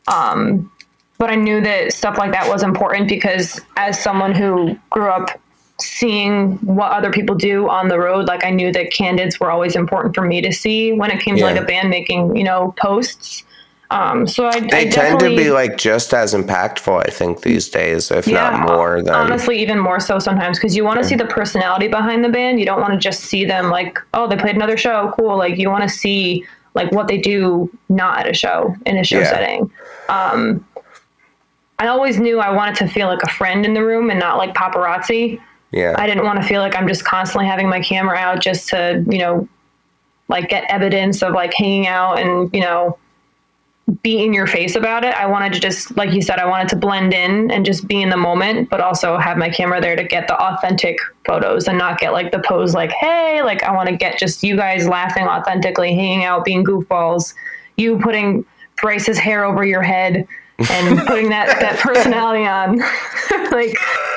But I knew that stuff like that was important, because as someone who grew up seeing what other people do on the road, like, I knew that candidates were always important for me to see when it came to like a band making, you know, posts. So they tend to be like just as impactful, I think, these days, if not more than. Honestly, even more so sometimes, because you want to see the personality behind the band. You don't want to just see them like, oh, they played another show, cool. Like you want to see like what they do not at a show, in a show setting. I always knew I wanted to feel like a friend in the room and not like paparazzi. Yeah. I didn't want to feel like I'm just constantly having my camera out just to, you know, like get evidence of like hanging out and, you know, be in your face about it. I wanted to just, like you said, I wanted to blend in and just be in the moment, but also have my camera there to get the authentic photos and not get like the pose like, hey, like I want to get just you guys laughing authentically, hanging out, being goofballs, you putting Bryce's hair over your head and putting that personality on. Like,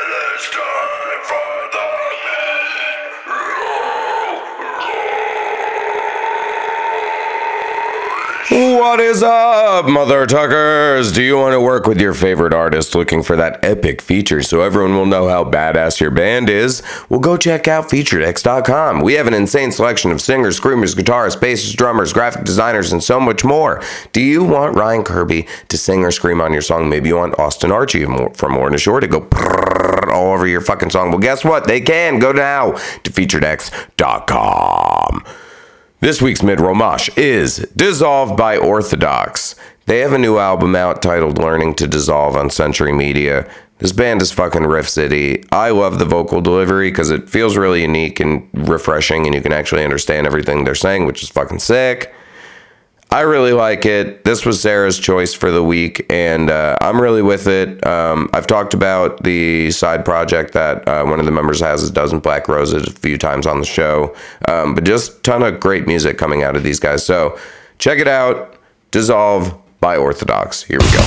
what is up, Mother Tuckers? Do you want to work with your favorite artist looking for that epic feature so everyone will know how badass your band is? Well, go check out FeaturedX.com. We have an insane selection of singers, screamers, guitarists, bassists, drummers, graphic designers, and so much more. Do you want Ryan Kirby to sing or scream on your song? Maybe you want Austin Archie from More Than a Shore to go all over your fucking song. Well, guess what? They can. Go now to FeaturedX.com. This week's mid-roll mosh is Dissolve by Orthodox. They have a new album out titled Learning to Dissolve on Century Media. This band is fucking Riff City. I love the vocal delivery because it feels really unique and refreshing and you can actually understand everything they're saying, which is fucking sick. I really like it. This was Sarah's choice for the week, and I'm really with it. I've talked about the side project that one of the members has, Dozen Black Roses, a few times on the show, but just a ton of great music coming out of these guys. So check it out. Dissolve by Orthodox. Here we go.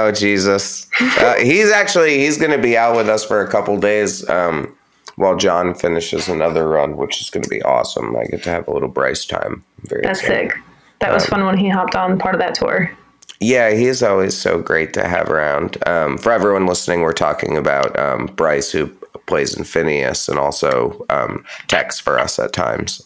Oh, Jesus. He's going to be out with us for a couple days while John finishes another run, which is going to be awesome. I get to have a little Bryce time. That's sick. That was fun when he hopped on part of that tour. Yeah, he's always so great to have around. For everyone listening, we're talking about Bryce, who plays in Phineas and also texts for us at times.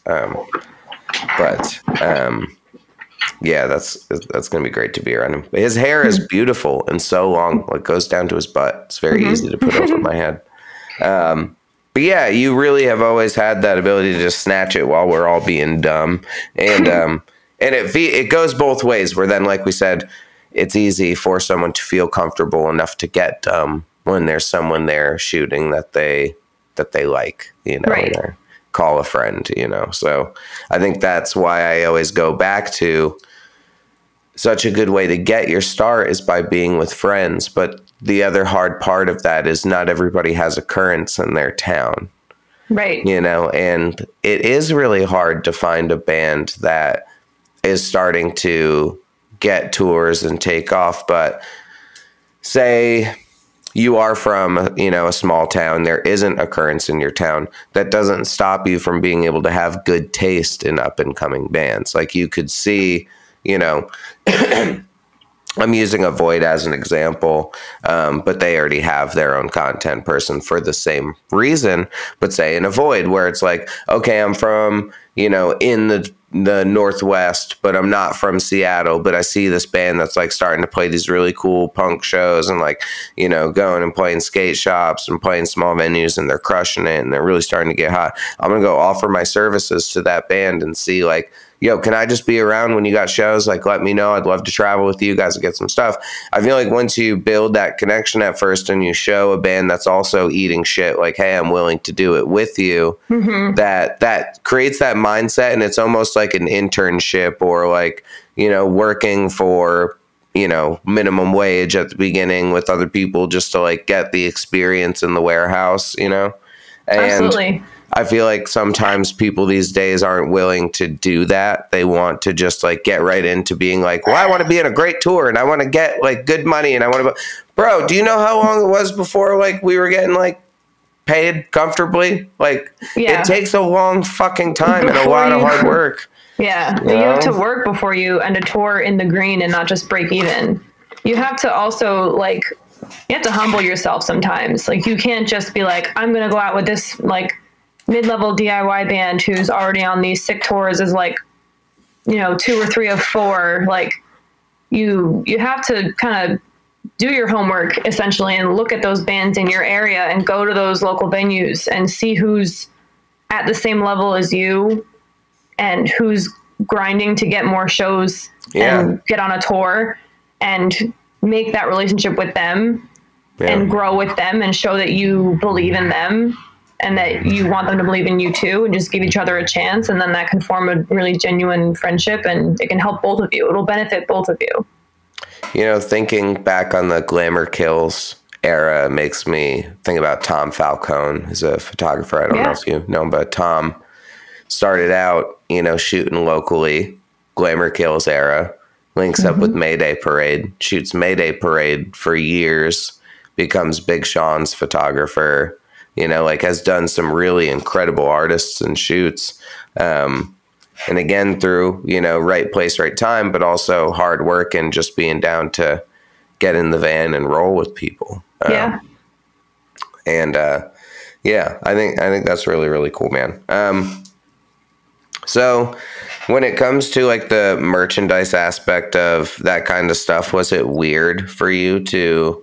Yeah, that's going to be great to be around him. His hair is beautiful and so long, like goes down to his butt. It's very easy to put over my head. But yeah, you really have always had that ability to just snatch it while we're all being dumb. And it goes both ways, where then, like we said, it's easy for someone to feel comfortable enough to get dumb when there's someone there shooting that they like, Right. or call a friend, So I think that's why I always go back to such a good way to get your start is by being with friends. But the other hard part of that is not everybody has a Currents in their town. Right. And it is really hard to find a band that is starting to get tours and take off. But say you are from, a small town, there isn't a Currents in your town. That doesn't stop you from being able to have good taste in up and coming bands. Like you could see, I'm using Avoid as an example, but they already have their own content person for the same reason. But say in Avoid, where it's like, okay, I'm from, in the Northwest, but I'm not from Seattle, but I see this band that's like starting to play these really cool punk shows and like, going and playing skate shops and playing small venues, and they're crushing it and they're really starting to get hot. I'm going to go offer my services to that band and see like, yo, can I just be around when you got shows? Like, let me know. I'd love to travel with you guys and get some stuff. I feel like once you build that connection at first and you show a band that's also eating shit, like, hey, I'm willing to do it with you, that creates that mindset. And it's almost like an internship or like, working for, minimum wage at the beginning with other people just to like get the experience in the warehouse, And Absolutely. I feel like sometimes people these days aren't willing to do that. They want to just like get right into being like, well, I want to be in a great tour and I want to get like good money and I want to, bro, do you know how long it was before like we were getting like paid comfortably? Like it takes a long fucking time and a lot of hard work. Yeah. You have to work before you end a tour in the green and not just break even. You have to also like, you have to humble yourself sometimes. Like you can't just be like, I'm going to go out with this like mid-level DIY band who's already on these sick tours as like, 2 or 3 of 4. Like you have to kind of do your homework essentially and look at those bands in your area and go to those local venues and see who's at the same level as you and who's grinding to get more shows and get on a tour and make that relationship with them and grow with them and show that you believe in them and that you want them to believe in you too, and just give each other a chance. And then that can form a really genuine friendship and it can help both of you. It'll benefit both of you. Thinking back on the Glamour Kills era makes me think about Tom Falcone, who's a photographer. I don't know if you know him, but Tom started out, shooting locally, Glamour Kills era, links up with Mayday Parade, shoots Mayday Parade for years, becomes Big Sean's photographer, has done some really incredible artists and shoots. And again, through, right place, right time, but also hard work and just being down to get in the van and roll with people. I think that's really, really cool, man. So when it comes to like the merchandise aspect of that kind of stuff, was it weird for you to,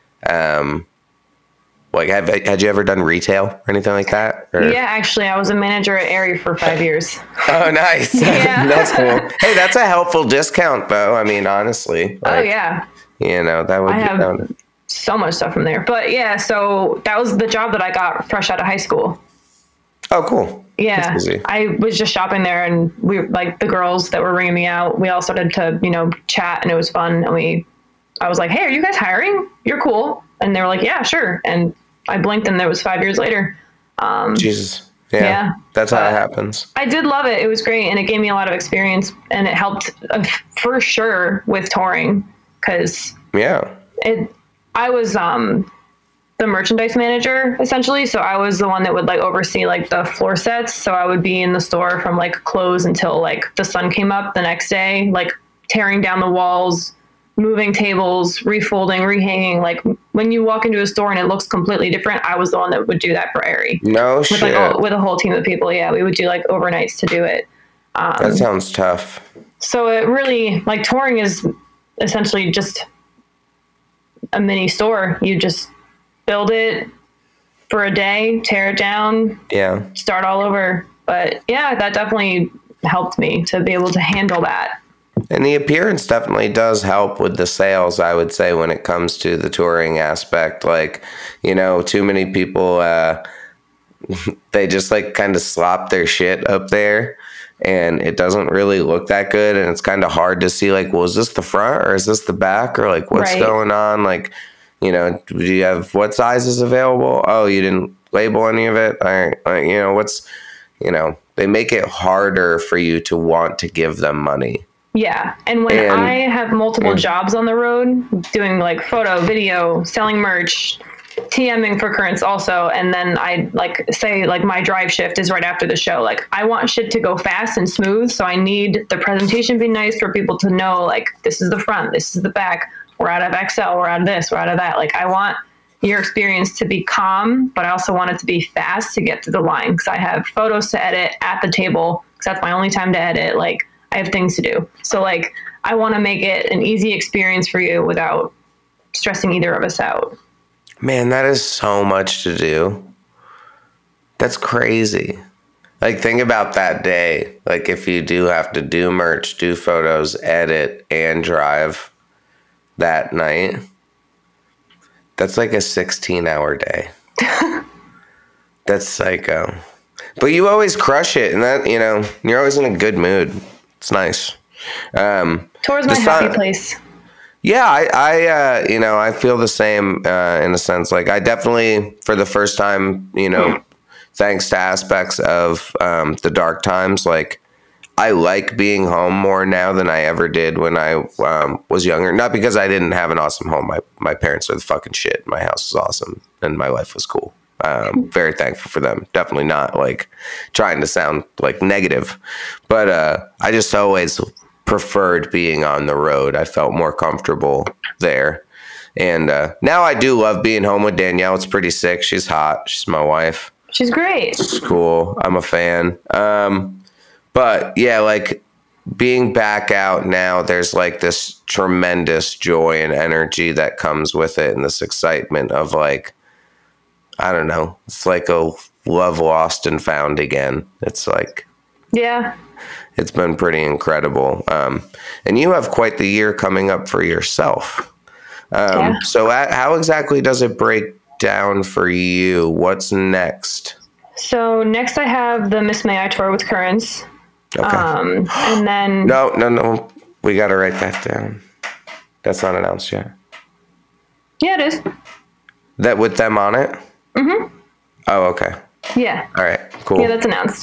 had you ever done retail or anything like that? Or? Yeah, actually, I was a manager at Aerie for 5 years. Oh, nice. Yeah. That's cool. Hey, that's a helpful discount, though. I mean, honestly. Oh, yeah. That would I have so much stuff from there. But yeah, so that was the job that I got fresh out of high school. Oh, cool. Yeah. I was just shopping there and we were like the girls that were ringing me out. We all started to, chat and it was fun. And I was like, hey, are you guys hiring? You're cool. And they were like, yeah, sure. And I blinked and there was 5 years later. Jesus. Yeah. That's how it happens. I did love it. It was great. And it gave me a lot of experience and it helped for sure with touring. Cause I was the merchandise manager essentially, so I was the one that would like oversee like the floor sets. So I would be in the store from like close until like the sun came up the next day, like tearing down the walls, moving tables, refolding, rehanging. Like when you walk into a store and it looks completely different, I was the one that would do that for Aerie. No with shit. Like with a whole team of people. Yeah, we would do like overnights to do it. That sounds tough. So it really, like, touring is essentially just a mini store. You just build it for a day, tear it down, Yeah. start all over. But yeah, that definitely helped me to be able to handle that. And the appearance definitely does help with the sales, I would say, when it comes to the touring aspect. Like, you know, too many people, they just like kind of slop their shit up there and it doesn't really look that good. And it's kind of hard to see, like, well, is this the front or is this the back, or like what's going on? Like, you know, do you have what sizes available? Oh, you didn't label any of it. All right. Like, you know, they make it harder for you to want to give them money. Yeah. And when I have multiple jobs on the road, doing like photo, video, selling merch, TMing for Currents also, and then I like say like my drive shift is right after the show. Like I want shit to go fast and smooth, so I need the presentation to be nice for people to know like this is the front, this is the back, we're out of XL, we're out of this, we're out of that. Like I want your experience to be calm, but I also want it to be fast to get to the line because I have photos to edit at the table because that's my only time to edit. Like I have things to do. So like I want to make it an easy experience for you without stressing either of us out. Man, that is so much to do. That's crazy. Like, think about that day. Like, if you do have to do merch, do photos, edit, and drive that night, that's like a 16-hour day. That's psycho. But you always crush it, and that, you know, you're always in a good mood. It's nice. Towards my happy place. Yeah, I you know, I feel the same in a sense. Like, I definitely, for the first time, you know, thanks to aspects of the dark times, like, I like being home more now than I ever did when I was younger. Not because I didn't have an awesome home. My parents are the fucking shit. My house was awesome, and my life was cool. Very thankful for them. Definitely not, like, trying to sound, like, negative. But I just always preferred being on the road. I felt more comfortable there. And now I do love being home with Danielle. It's pretty sick. She's hot. She's my wife. She's great. It's cool. I'm a fan. But yeah, like being back out now, there's like this tremendous joy and energy that comes with it, and this excitement of like, I don't know, it's like a love lost and found again. It's like, yeah, it's been pretty incredible. And you have quite the year coming up for yourself. So how exactly does it break down for you? What's next? So next I have the Miss May I tour with Currents. Okay. And then... No. We got to write that down. That's not announced yet. Yeah, it is. That with them on it? Mm-hmm. Oh, okay. Yeah. All right, cool. Yeah, that's announced.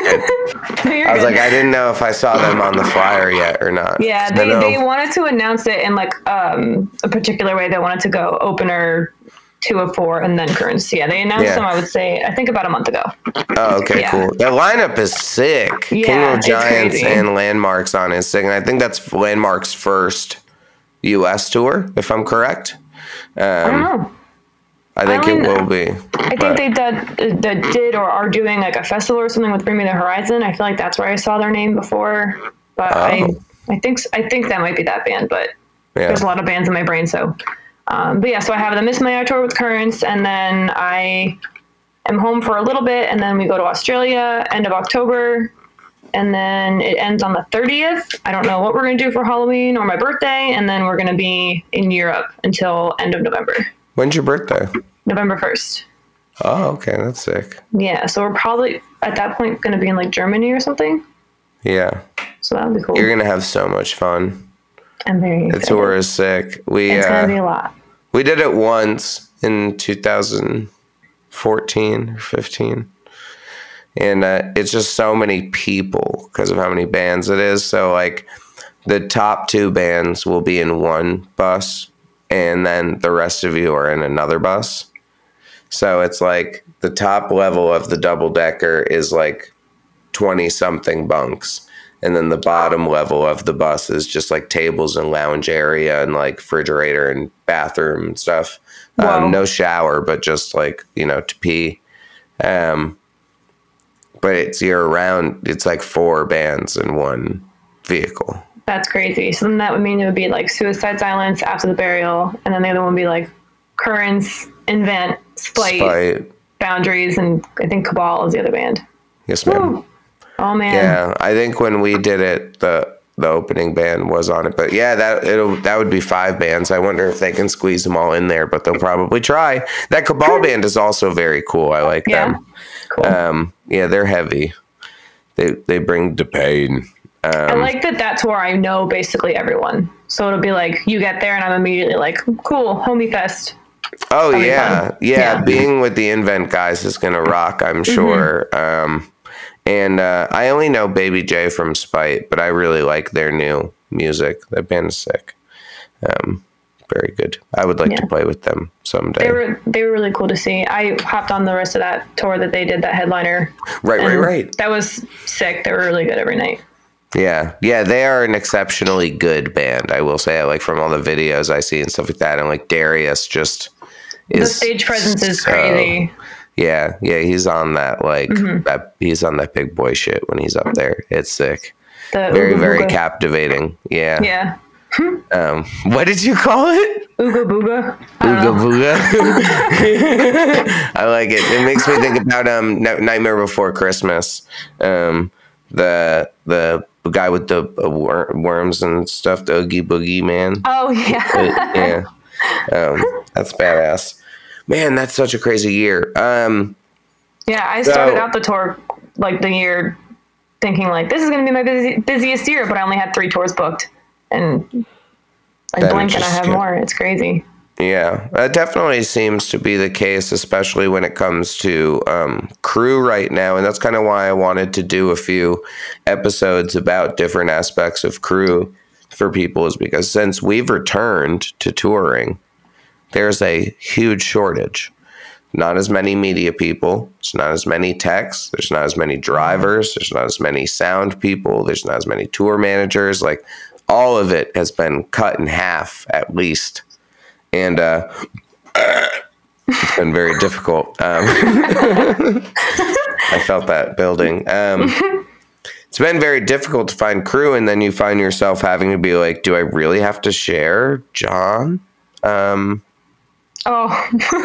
I was like, I didn't know if I saw them on the flyer yet or not. Yeah, they wanted to announce it in like a particular way. They wanted to go opener 204 and then Currents. Yeah, they announced them, I would say, I think about a month ago. Oh, okay, cool. That lineup is sick. Yeah, King of Giants and Landmarks on is sick. And I think that's Landmark's first U.S. tour, if I'm correct. I don't know. I think it will be. I think they did or are doing like a festival or something with Bring Me the Horizon. I feel like that's where I saw their name before. But I think that might be that band, but there's a lot of bands in my brain. So, but yeah, so I have the Miss May I tour with Currents, and then I am home for a little bit, and then we go to Australia end of October, and then it ends on the 30th. I don't know what we're going to do for Halloween or my birthday, and then we're going to be in Europe until end of November. When's your birthday? November 1st. Oh, okay. That's sick. Yeah, so we're probably at that point going to be in like Germany or something. Yeah. So that'll be cool. You're going to have so much fun. I'm very excited. The tour is sick. It's going to be a lot. We did it once in 2014 or 15. And it's just so many people because of how many bands it is. So like the top two bands will be in one bus. and then the rest of you are in another bus. So it's like the top level of the double decker is like 20 something bunks. And then the bottom level of the bus is just like tables and lounge area and like refrigerator and bathroom and stuff. No shower, but just like, to pee. But it's year round. It's like 4 bands in one vehicle. That's crazy. So then that would mean it would be like Suicide Silence, After the Burial, and then the other one would be like Currents, Invent, Spite, Boundaries, and I think Cabal is the other band. Yes, ma'am. Woo. Oh man. Yeah, I think when we did it, the opening band was on it. But yeah, that would be 5 bands. I wonder if they can squeeze them all in there, but they'll probably try. That Cabal band is also very cool. I like them. Cool. Yeah, they're heavy. They bring the pain. I like that tour. I know basically everyone, so it'll be like you get there and I'm immediately like, cool, Homie Fest. Oh yeah. Being with the Invent guys is gonna rock, I'm sure. And I only know Baby J from Spite, but I really like their new music. That band is sick. Very good. I would like to play with them someday. They were really cool to see. I hopped on the rest of that tour that they did, that headliner. Right. That was sick. They were really good every night. Yeah, they are an exceptionally good band. I will say, like from all the videos I see and stuff like that, and like Darius just is. The stage presence is crazy. Yeah, he's on that he's on that big boy shit when he's up there. It's sick. Very captivating. Yeah. Yeah. What did you call it? Ooga booga. Ooga booga. I like it. It makes me think about Nightmare Before Christmas. The guy with the worms and stuff, the Oogie Boogie Man. Oh yeah. That's badass. Man, that's such a crazy year. I started out the tour like the year thinking like this is going to be my busiest year, but I only had 3 tours booked, and I blink and I have more. It's crazy. Yeah, that definitely seems to be the case, especially when it comes to crew right now. And that's kind of why I wanted to do a few episodes about different aspects of crew for people, is because since we've returned to touring, there's a huge shortage. Not as many media people. There's not as many techs. There's not as many drivers. There's not as many sound people. There's not as many tour managers. Like, all of it has been cut in half at least. And it's been very difficult. I felt that building. It's been very difficult to find crew, and then you find yourself having to be like, do I really have to share John? No,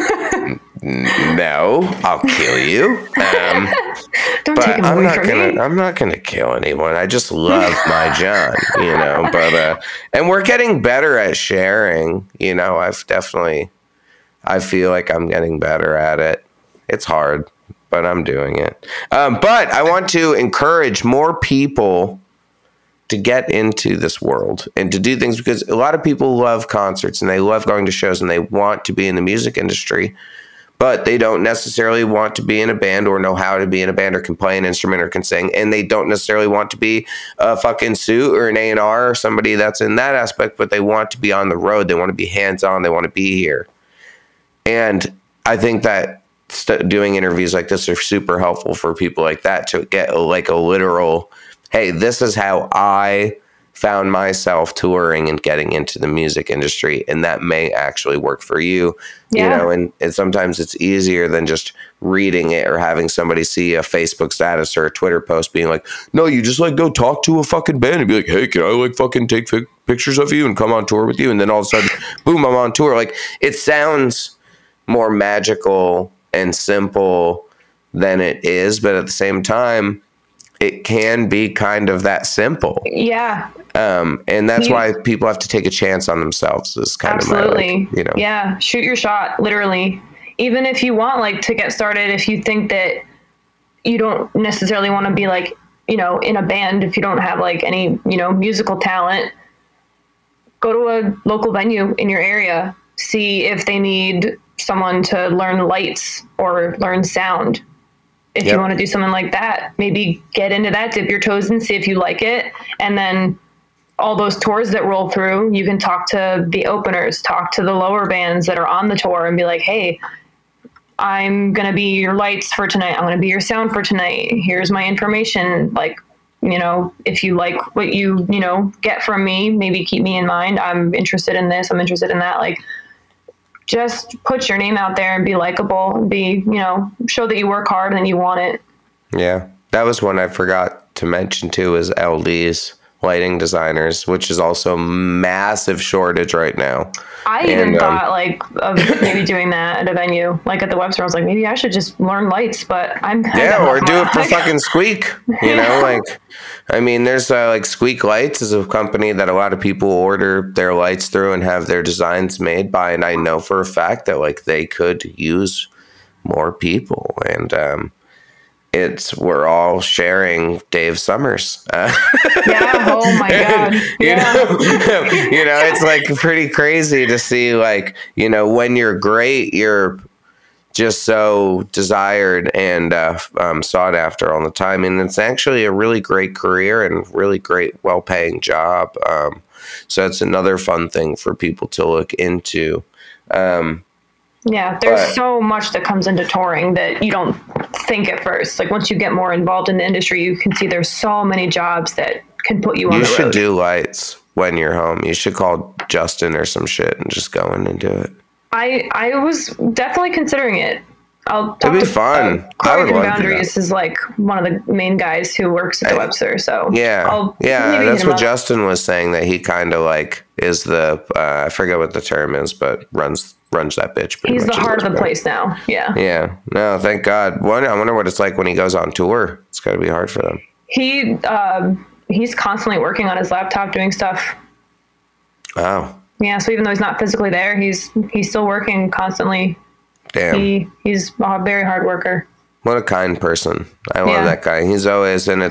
I'll kill you. Don't take him away from me. I'm not gonna kill anyone. I just love my John, But and we're getting better at sharing. I feel like I'm getting better at it. It's hard, but I'm doing it. But I want to encourage more people to get into this world and to do things, because a lot of people love concerts and they love going to shows and they want to be in the music industry, but they don't necessarily want to be in a band or know how to be in a band or can play an instrument or can sing. And they don't necessarily want to be a fucking suit or an A&R or somebody that's in that aspect, but they want to be on the road. They want to be hands-on. They want to be here. And I think that doing interviews like this are super helpful for people like that to get like a literal, hey, this is how I found myself touring and getting into the music industry, and that may actually work for you. And sometimes it's easier than just reading it or having somebody see a Facebook status or a Twitter post being like, no, you just like go talk to a fucking band and be like, hey, can I like fucking take pictures of you and come on tour with you? And then all of a sudden, boom, I'm on tour. Like, it sounds more magical and simple than it is, but at the same time, it can be kind of that simple. Yeah. And that's why people have to take a chance on themselves. Is kind absolutely. of my, Yeah. Shoot your shot, literally. Even if you want to get started, if you think that you don't necessarily want to be in a band, if you don't have any, musical talent, go to a local venue in your area, see if they need someone to learn lights or learn sound. If you want to do something like that, maybe get into that, dip your toes and see if you like it, and then all those tours that roll through, you can talk to the openers, talk to the lower bands that are on the tour and be like, hey, I'm going to be your lights for tonight. I'm going to be your sound for tonight. Here's my information. Like, you know, if you like what you get from me, maybe keep me in mind. I'm interested in this. I'm interested in that. Like, just put your name out there and be likable and be, show that you work hard and you want it. Yeah. That was one I forgot to mention too, is LDs, lighting designers, which is also a massive shortage right now. I even thought of maybe doing that at a venue, like at the Webster. I was like, maybe I should just learn lights, but or do it for fucking Squeak. There's like Squeak Lights is a company that a lot of people order their lights through and have their designs made by, and I know for a fact that like they could use more people, and we're all sharing Dave Summers. Yeah. Oh my God. It's like pretty crazy to see, like, when you're great, you're just so desired and sought after all the time. And it's actually a really great career and really great, well-paying job. So it's another fun thing for people to look into. Yeah, there's so much that comes into touring that you don't think at first. Like once you get more involved in the industry, you can see there's so many jobs that can put you on the road. You should do lights when you're home. You should call Justin or some shit and just go in and do it. I was definitely considering it. It'd be fun. Corey from Boundaries is like one of the main guys who works at the Webster. So that's what Justin was saying, that he kind of like is the I forget what the term is, but runs that bitch. He's the heart of the place now. Yeah. Yeah. No, thank God. I wonder what it's like when he goes on tour. It's got to be hard for them. He's constantly working on his laptop doing stuff. Oh. Yeah. So even though he's not physically there, he's still working constly. Damn. He's a very hard worker. What a kind person. I love that guy. He's always, and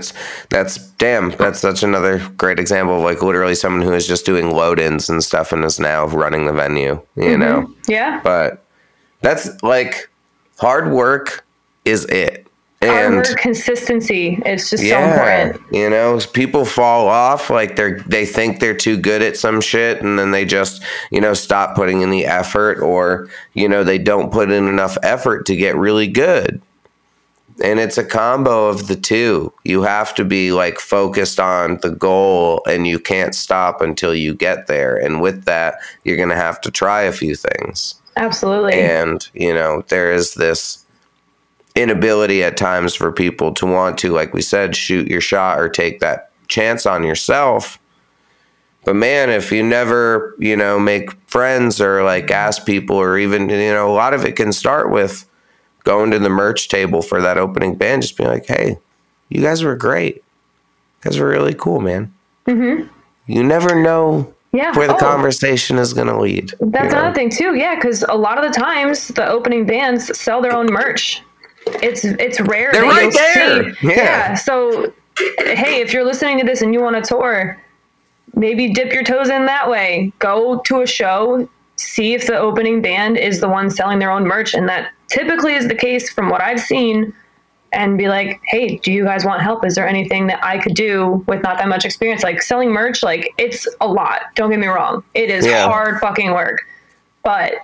that's such another great example of like literally someone who is just doing load-ins and stuff and is now running the venue, you know? Yeah. But that's like hard work is it. Hard work, consistency. It's just so important. People fall off, like they think they're too good at some shit, and then they just, stop putting in the effort, or, they don't put in enough effort to get really good. And it's a combo of the two. You have to be like focused on the goal, and you can't stop until you get there. And with that, you're going to have to try a few things. Absolutely. And, there is this inability at times for people to want to, like we said, shoot your shot or take that chance on yourself. But man, if you never, make friends or like ask people, or even, a lot of it can start with going to the merch table for that opening band, just being like, hey, you guys were great. You guys were really cool, man. Mm-hmm. You never know where the conversation is going to lead. That's another thing too. Yeah. Cause a lot of the times the opening bands sell their own merch. It's rare. They're right there. Yeah. So, hey, if you're listening to this and you want to tour, maybe dip your toes in that way. Go to a show, see if the opening band is the one selling their own merch. And that typically is the case from what I've seen, and be like, hey, do you guys want help? Is there anything that I could do with not that much experience? Like selling merch, like it's a lot. Don't get me wrong. It is hard fucking work, but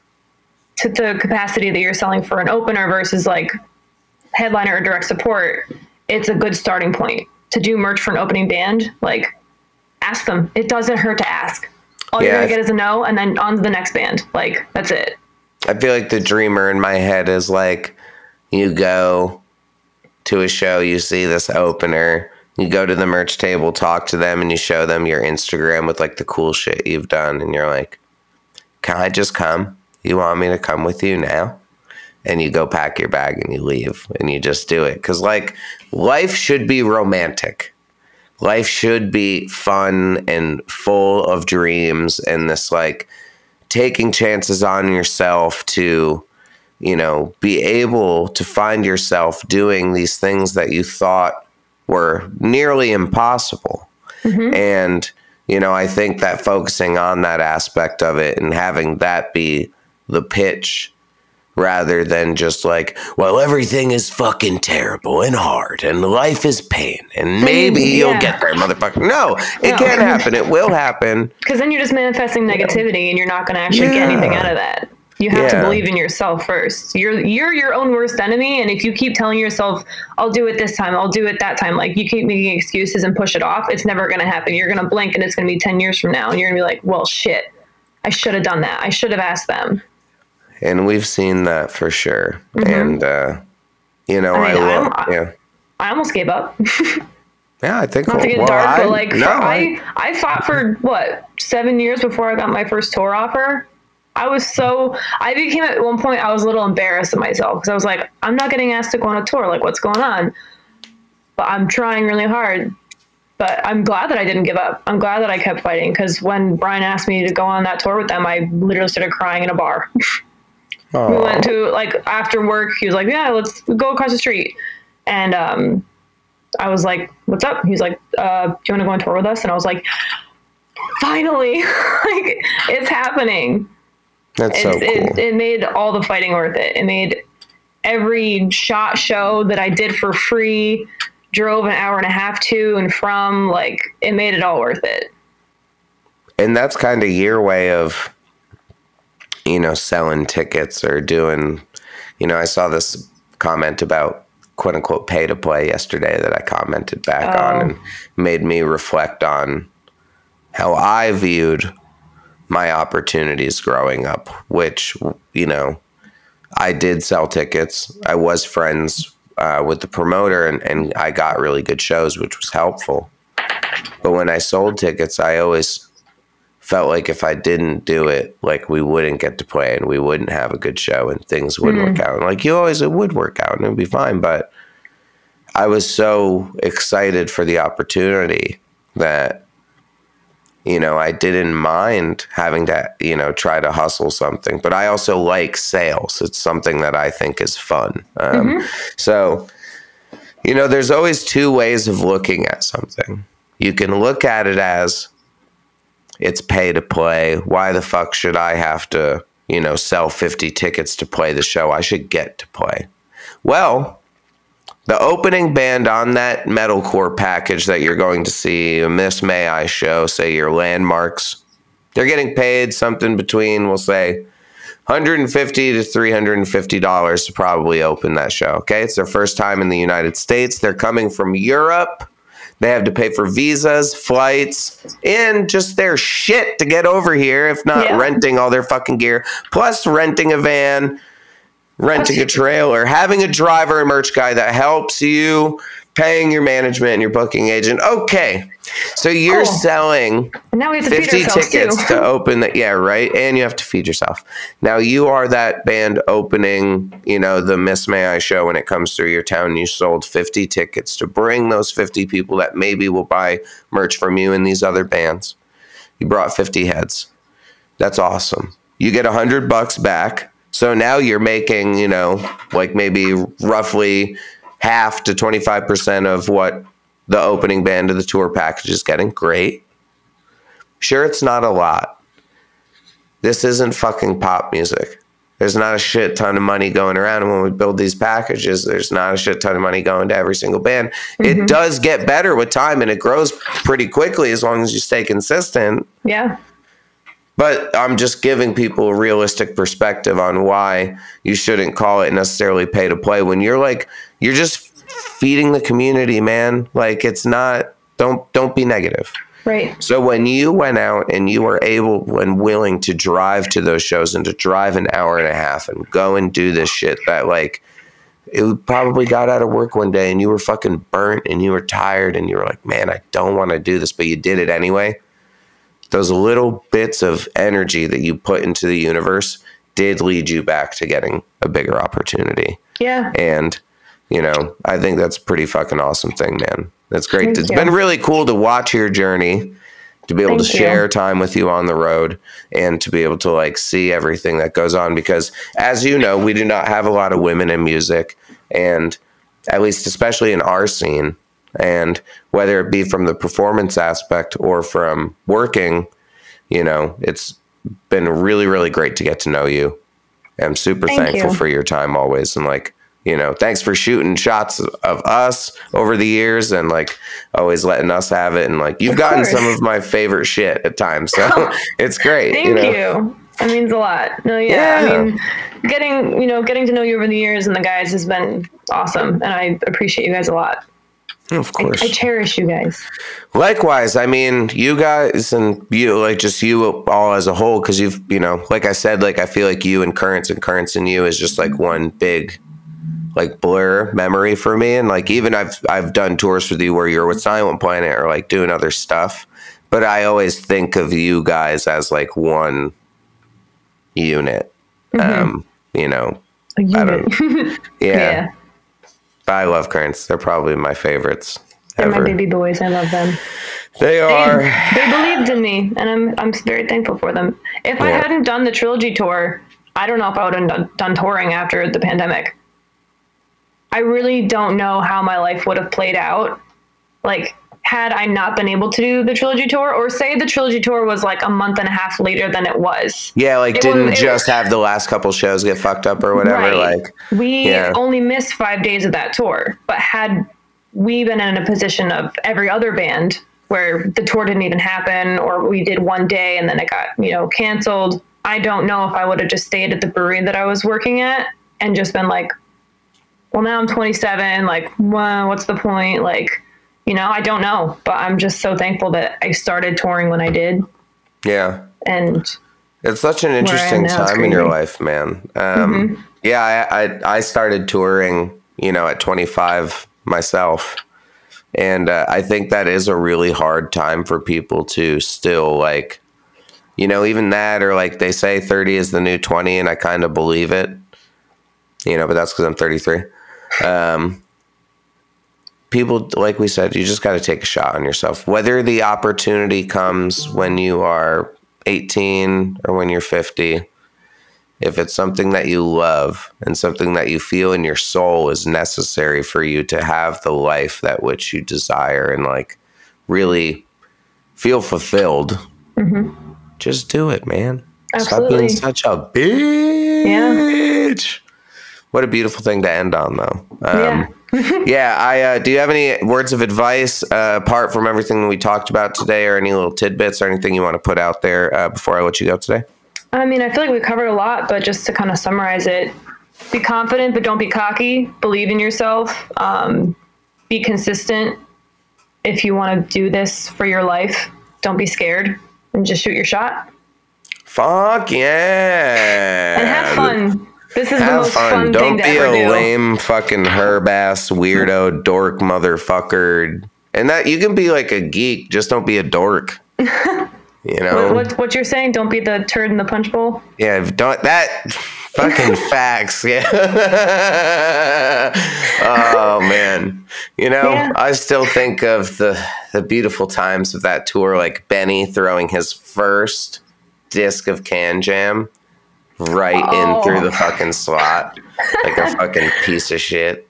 to the capacity that you're selling for an opener versus like headliner or direct support, it's a good starting point to do merch for an opening band. Like ask them. It doesn't hurt to ask. All you're going to get is a no, and then on to the next band. Like that's it. I feel like the dreamer in my head is like, you go to a show, you see this opener, you go to the merch table, talk to them, and you show them your Instagram with like the cool shit you've done. And you're like, can I just come? You want me to come with you now? And you go pack your bag and you leave and you just do it. Because like life should be romantic. Life should be fun and full of dreams, and this like taking chances on yourself to, be able to find yourself doing these things that you thought were nearly impossible. Mm-hmm. And, I think that focusing on that aspect of it and having that be the pitch rather than just like, well, everything is fucking terrible and hard and life is pain and maybe you'll get there, motherfucker. No, it can't happen. It will happen. Because then you're just manifesting negativity and you're not going to actually get anything out of that. You have to believe in yourself first. You're your own worst enemy. And if you keep telling yourself, I'll do it this time, I'll do it that time, like you keep making excuses and push it off, it's never going to happen. You're going to blink and it's going to be 10 years from now. And you're going to be like, well, shit, I should have done that. I should have asked them. And we've seen that for sure. And, you know, I almost gave up. Yeah, I think not to get dark, but like I fought for 7 years before I got my first tour offer. I became at one point, I was a little embarrassed of myself because I was like, I'm not getting asked to go on a tour. Like, what's going on? But I'm trying really hard. But I'm glad that I didn't give up. I'm glad that I kept fighting because when Brian asked me to go on that tour with them, I literally started crying in a bar. We went to, like, after work, he was like, yeah, let's go across the street. And I was like, what's up? He was like, do you want to go on tour with us? And I was like, finally, like, it's happening. That's so cool. It made all the fighting worth it. It made every shot show that I did for free, drove an hour and a half to and from, like, it made it all worth it. And that's kind of your way of, you know, selling tickets or doing, you know, I saw this comment about quote unquote pay to play yesterday that I commented back on and made me reflect on how I viewed my opportunities growing up, which, you know, I did sell tickets. I was friends with the promoter and I got really good shows, which was helpful. But when I sold tickets, I always felt like if I didn't do it, like we wouldn't get to play and we wouldn't have a good show and things wouldn't work out. And like it would work out and it would be fine. But I was so excited for the opportunity that, you know, I didn't mind having to, you know, try to hustle something, but I also like sales. It's something that I think is fun. So, you know, there's always two ways of looking at something. You can look at it as it's pay to play. Why the fuck should I have to, you know, sell 50 tickets to play the show? I should get to play. Well, the opening band on that metalcore package that you're going to see, a Miss May I show, say your Landmarks, they're getting paid something between, we'll say, $150 to $350 to probably open that show. Okay, it's their first time in the United States. They're coming from Europe. They have to pay for visas, flights, and just their shit to get over here, if not renting all their fucking gear, plus renting a van, renting a trailer, having a driver and merch guy that helps you, paying your management and your booking agent. Okay, so you're selling now we have to 50 tickets to open that. Yeah, right. And you have to feed yourself. Now you are that band opening, you know, the Miss May I show when it comes through your town. You sold 50 tickets to bring those 50 people that maybe will buy merch from you and these other bands. You brought 50 heads. That's awesome. You get $100 back. So now you're making, you know, like maybe roughly half to 25% of what the opening band of the tour package is getting. Great. Sure, it's not a lot. This isn't fucking pop music. There's not a shit ton of money going around. And when we build these packages, there's not a shit ton of money going to every single band. It does get better with time and it grows pretty quickly as long as you stay consistent. Yeah. But I'm just giving people a realistic perspective on why you shouldn't call it necessarily pay to play when you're just feeding the community, man. Like it's not, don't be negative. Right. So when you went out and you were able and willing to drive to those shows and to drive an hour and a half and go and do this shit that like, it probably got out of work one day and you were fucking burnt and you were tired and you were like, man, I don't want to do this, but you did it anyway. Those little bits of energy that you put into the universe did lead you back to getting a bigger opportunity. Yeah. And, you know, I think that's a pretty fucking awesome thing, man. That's great. It's been really cool to watch your journey, to be able to share time with you on the road and to be able to like see everything that goes on. Because as you know, we do not have a lot of women in music, and at least especially in our scene. And whether it be from the performance aspect or from working, you know, it's been really, really great to get to know you am super Thank thankful you. for your time always. And like, you know, thanks for shooting shots of us over the years and like always letting us have it. And like, you've gotten course. some of my favorite shit at times. So it's great. Thank you. That means a lot. No, yeah. I mean, getting to know you over the years and the guys has been awesome. And I appreciate you guys a lot. Of course. I cherish you guys. Likewise, I mean, you guys and you, like just you all as a whole, because you've, you know, like I said, like I feel like you and Currents and you is just like one big like blur memory for me. And like even I've done tours with you where you're with Silent Planet or like doing other stuff, but I always think of you guys as like one unit. You know, A unit. I don't. Yeah. I love Currents. They're probably my favorites They're my ever. baby boys. I love them. They are. They believed in me, and I'm very thankful for them. If I Yeah. hadn't done the trilogy tour, I don't know if I would have done touring after the pandemic. I really don't know how my life would have played out, like had I not been able to do the trilogy tour, or say the trilogy tour was like a month and a half later than it was. Yeah, like It didn't was- just have the last couple shows get fucked up or whatever. Right. Like We yeah. only missed 5 days of that tour, but had we been in a position of every other band where the tour didn't even happen, or we did one day and then it got, you know, canceled, I don't know if I would have just stayed at the brewery that I was working at and just been like, well, now I'm 27, like, well, what's the point? Like, you know, I don't know, but I'm just so thankful that I started touring when I did. Yeah. And It's such an interesting now is time in your crazy. life, man. Yeah, I started touring, you know, at 25 myself. And I think that is a really hard time for people to still like, you know, even that, or like they say 30 is the new 20, and I kind of believe it, you know, but that's because I'm 33. People, like we said, you just got to take a shot on yourself. Whether the opportunity comes when you are 18 or when you're 50, if it's something that you love and something that you feel in your soul is necessary for you to have the life that which you desire and like really feel fulfilled, just do it, man. Stop Absolutely. being such a bitch. What a beautiful thing to end on, though. Do you have any words of advice apart from everything we talked about today, or any little tidbits or anything you want to put out there before I let you go today? I mean, I feel like we covered a lot, but just to kind of summarize it, be confident, but don't be cocky. Believe in yourself. Be consistent. If you want to do this for your life, don't be scared and just shoot your shot. Fuck yeah. And have fun. This is the Have most fun. fun Don't thing to be ever a do. lame fucking herb ass weirdo dork motherfucker. And that you can be like a geek, just don't be a dork. You know? What you're saying? Don't be the turd in the punch bowl. Yeah, don't that fucking facts. Yeah. Oh man. You know, Yeah. I still think of the beautiful times of that tour, like Benny throwing his first disc of Can Jam right in through the fucking slot. Like a fucking piece of shit.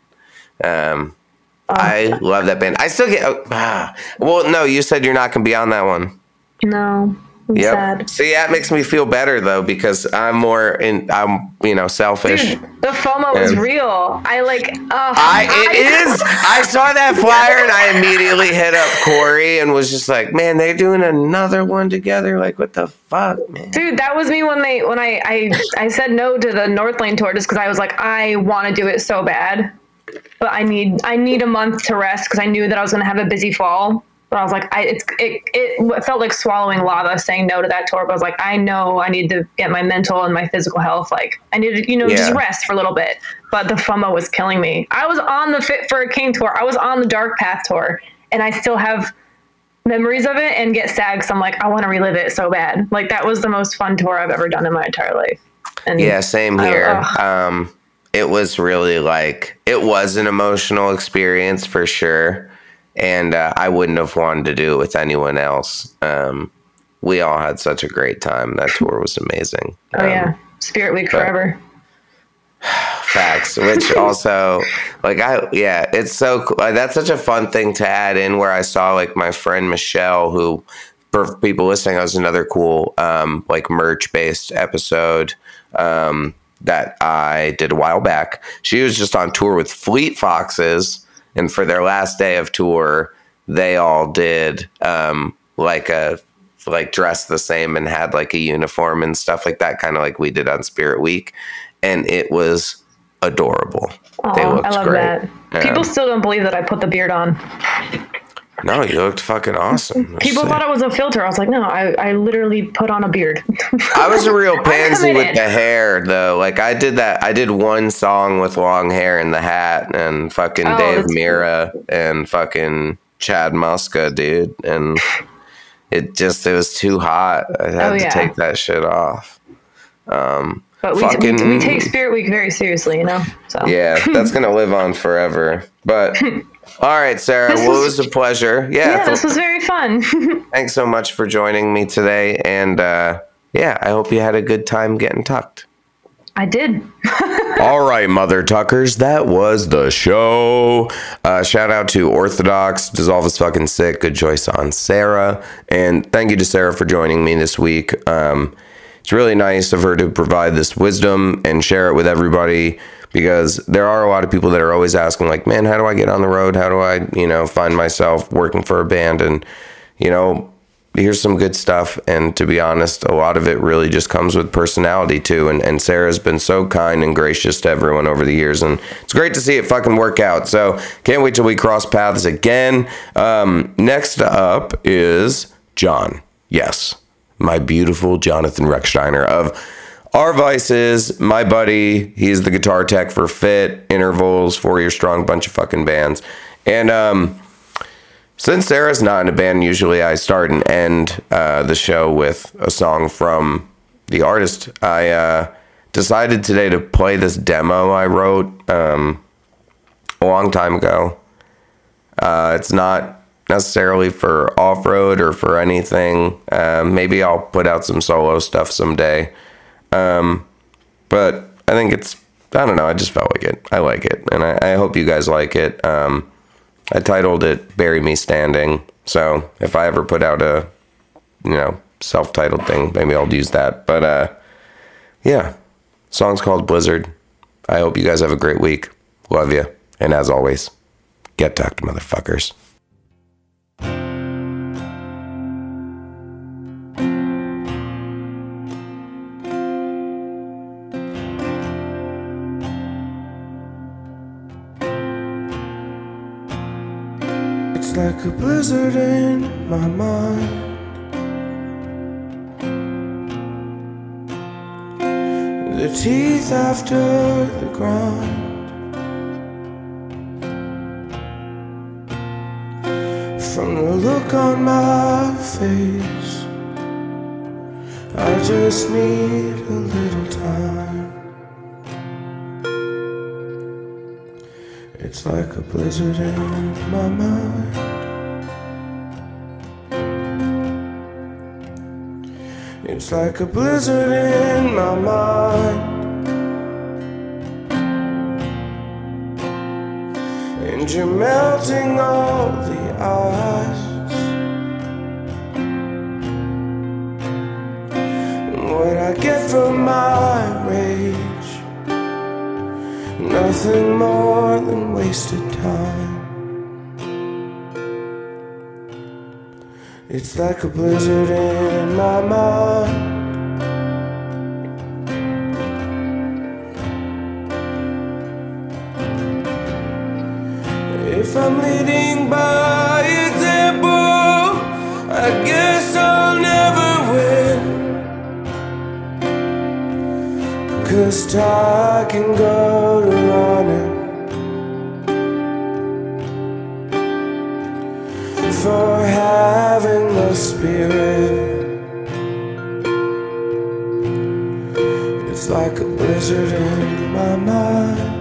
I love that band. I still get well, no, you said you're not gonna be on that one. No, I'm Yep. sad. See, that makes me feel better though, because I'm you know, selfish. Dude, the FOMO is And- real. It is. I saw that flyer and I immediately hit up Corey and was just like, man, they're doing another one together. Like, what the fuck, man? Dude, that was me when I said no to the North Lane tour just because I was like, I want to do it so bad, but I need a month to rest because I knew that I was going to have a busy fall. But I was like, it felt like swallowing lava saying no to that tour. But I was like, I know I need to get my mental and my physical health. Like I need to, just rest for a little bit. But the FOMO was killing me. I was on the Fit for a King tour. I was on the Dark Path tour, and I still have memories of it and get sad because I'm like, I want to relive it so bad. Like that was the most fun tour I've ever done in my entire life. And Yeah, same here. It was really it was an emotional experience for sure. And I wouldn't have wanted to do it with anyone else. We all had such a great time. That tour was amazing. yeah, Spirit Week forever. Facts, which also it's so cool. That's such a fun thing to add in, where I saw like my friend Michelle, who for people listening, that was another cool merch based episode. that I did a while back. She was just on tour with Fleet Foxes, and for their last day of tour, they all did like dressed the same and had like a uniform and stuff like that, kind of like we did on Spirit Week, and it was adorable. They looked I love great. that. Yeah. People still don't believe that I put the beard on. No, you looked fucking awesome. People thought it was a filter. I was like, no, I literally put on a beard. I was a real pansy with the hair, though. Like, I did that. I did one song with long hair in the hat, and fucking Dave Mira and fucking Chad Muska, dude. And it was too hot. I had to take that shit off. But we take Spirit Week very seriously, you know? So. Yeah, that's going to live on forever. But... All right, Sarah. It was a pleasure. Yeah, this was very fun. Thanks so much for joining me today. And I hope you had a good time getting tucked. I did. All right, Mother Tuckers. That was the show. Shout out to Orthodox. Dissolve is fucking sick. Good choice on Sarah. And thank you to Sarah for joining me this week. It's really nice of her to provide this wisdom and share it with everybody. Because there are a lot of people that are always asking, like, man, how do I get on the road? How do I, find myself working for a band? And, here's some good stuff. And to be honest, a lot of it really just comes with personality, too. And Sarah's been so kind and gracious to everyone over the years. And it's great to see it fucking work out. So can't wait till we cross paths again. Next up is John. Yes, my beautiful Jonathan Recksteiner of... Our Vices, my buddy, he's the guitar tech for Fit, Intervals, 4 Year Strong, bunch of fucking bands. And since Sarah's not in a band, usually I start and end the show with a song from the artist. I decided today to play this demo I wrote a long time ago. It's not necessarily for off-road or for anything. Maybe I'll put out some solo stuff someday. But I think I don't know, I just felt like it. I like it, and I hope you guys like it. I titled it Bury Me Standing, so if I ever put out a, self-titled thing, maybe I'll use that. But, song's called Blizzard. I hope you guys have a great week. Love you, and as always, get tucked, motherfuckers. It's like a blizzard in my mind. The teeth after the grind. From the look on my face, I just need a little time. It's like a blizzard in my mind. It's like a blizzard in my mind. And you're melting all the ice. And what I get from my rage, nothing more than wasted time. It's like a blizzard in my mind. If I'm leading by example, I guess I'll never win. 'Cause talking go to running. For having the spirit, it's like a blizzard in my mind.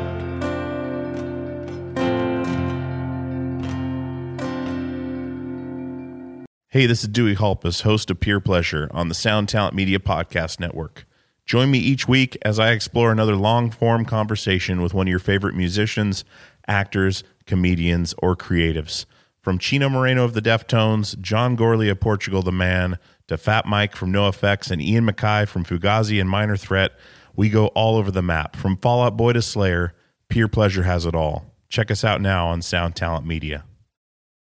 Hey, this is Dewey Halpus, host of Peer Pleasure on the Sound Talent Media Podcast Network. Join me each week as I explore another long-form conversation with one of your favorite musicians, actors, comedians, or creatives. From Chino Moreno of the Deftones, John Gorley of Portugal the Man, to Fat Mike from NoFX and Ian MacKaye from Fugazi and Minor Threat, We go all over the map. From Fall Out Boy to Slayer, Peer Pleasure has it all. Check us out now on Sound Talent Media.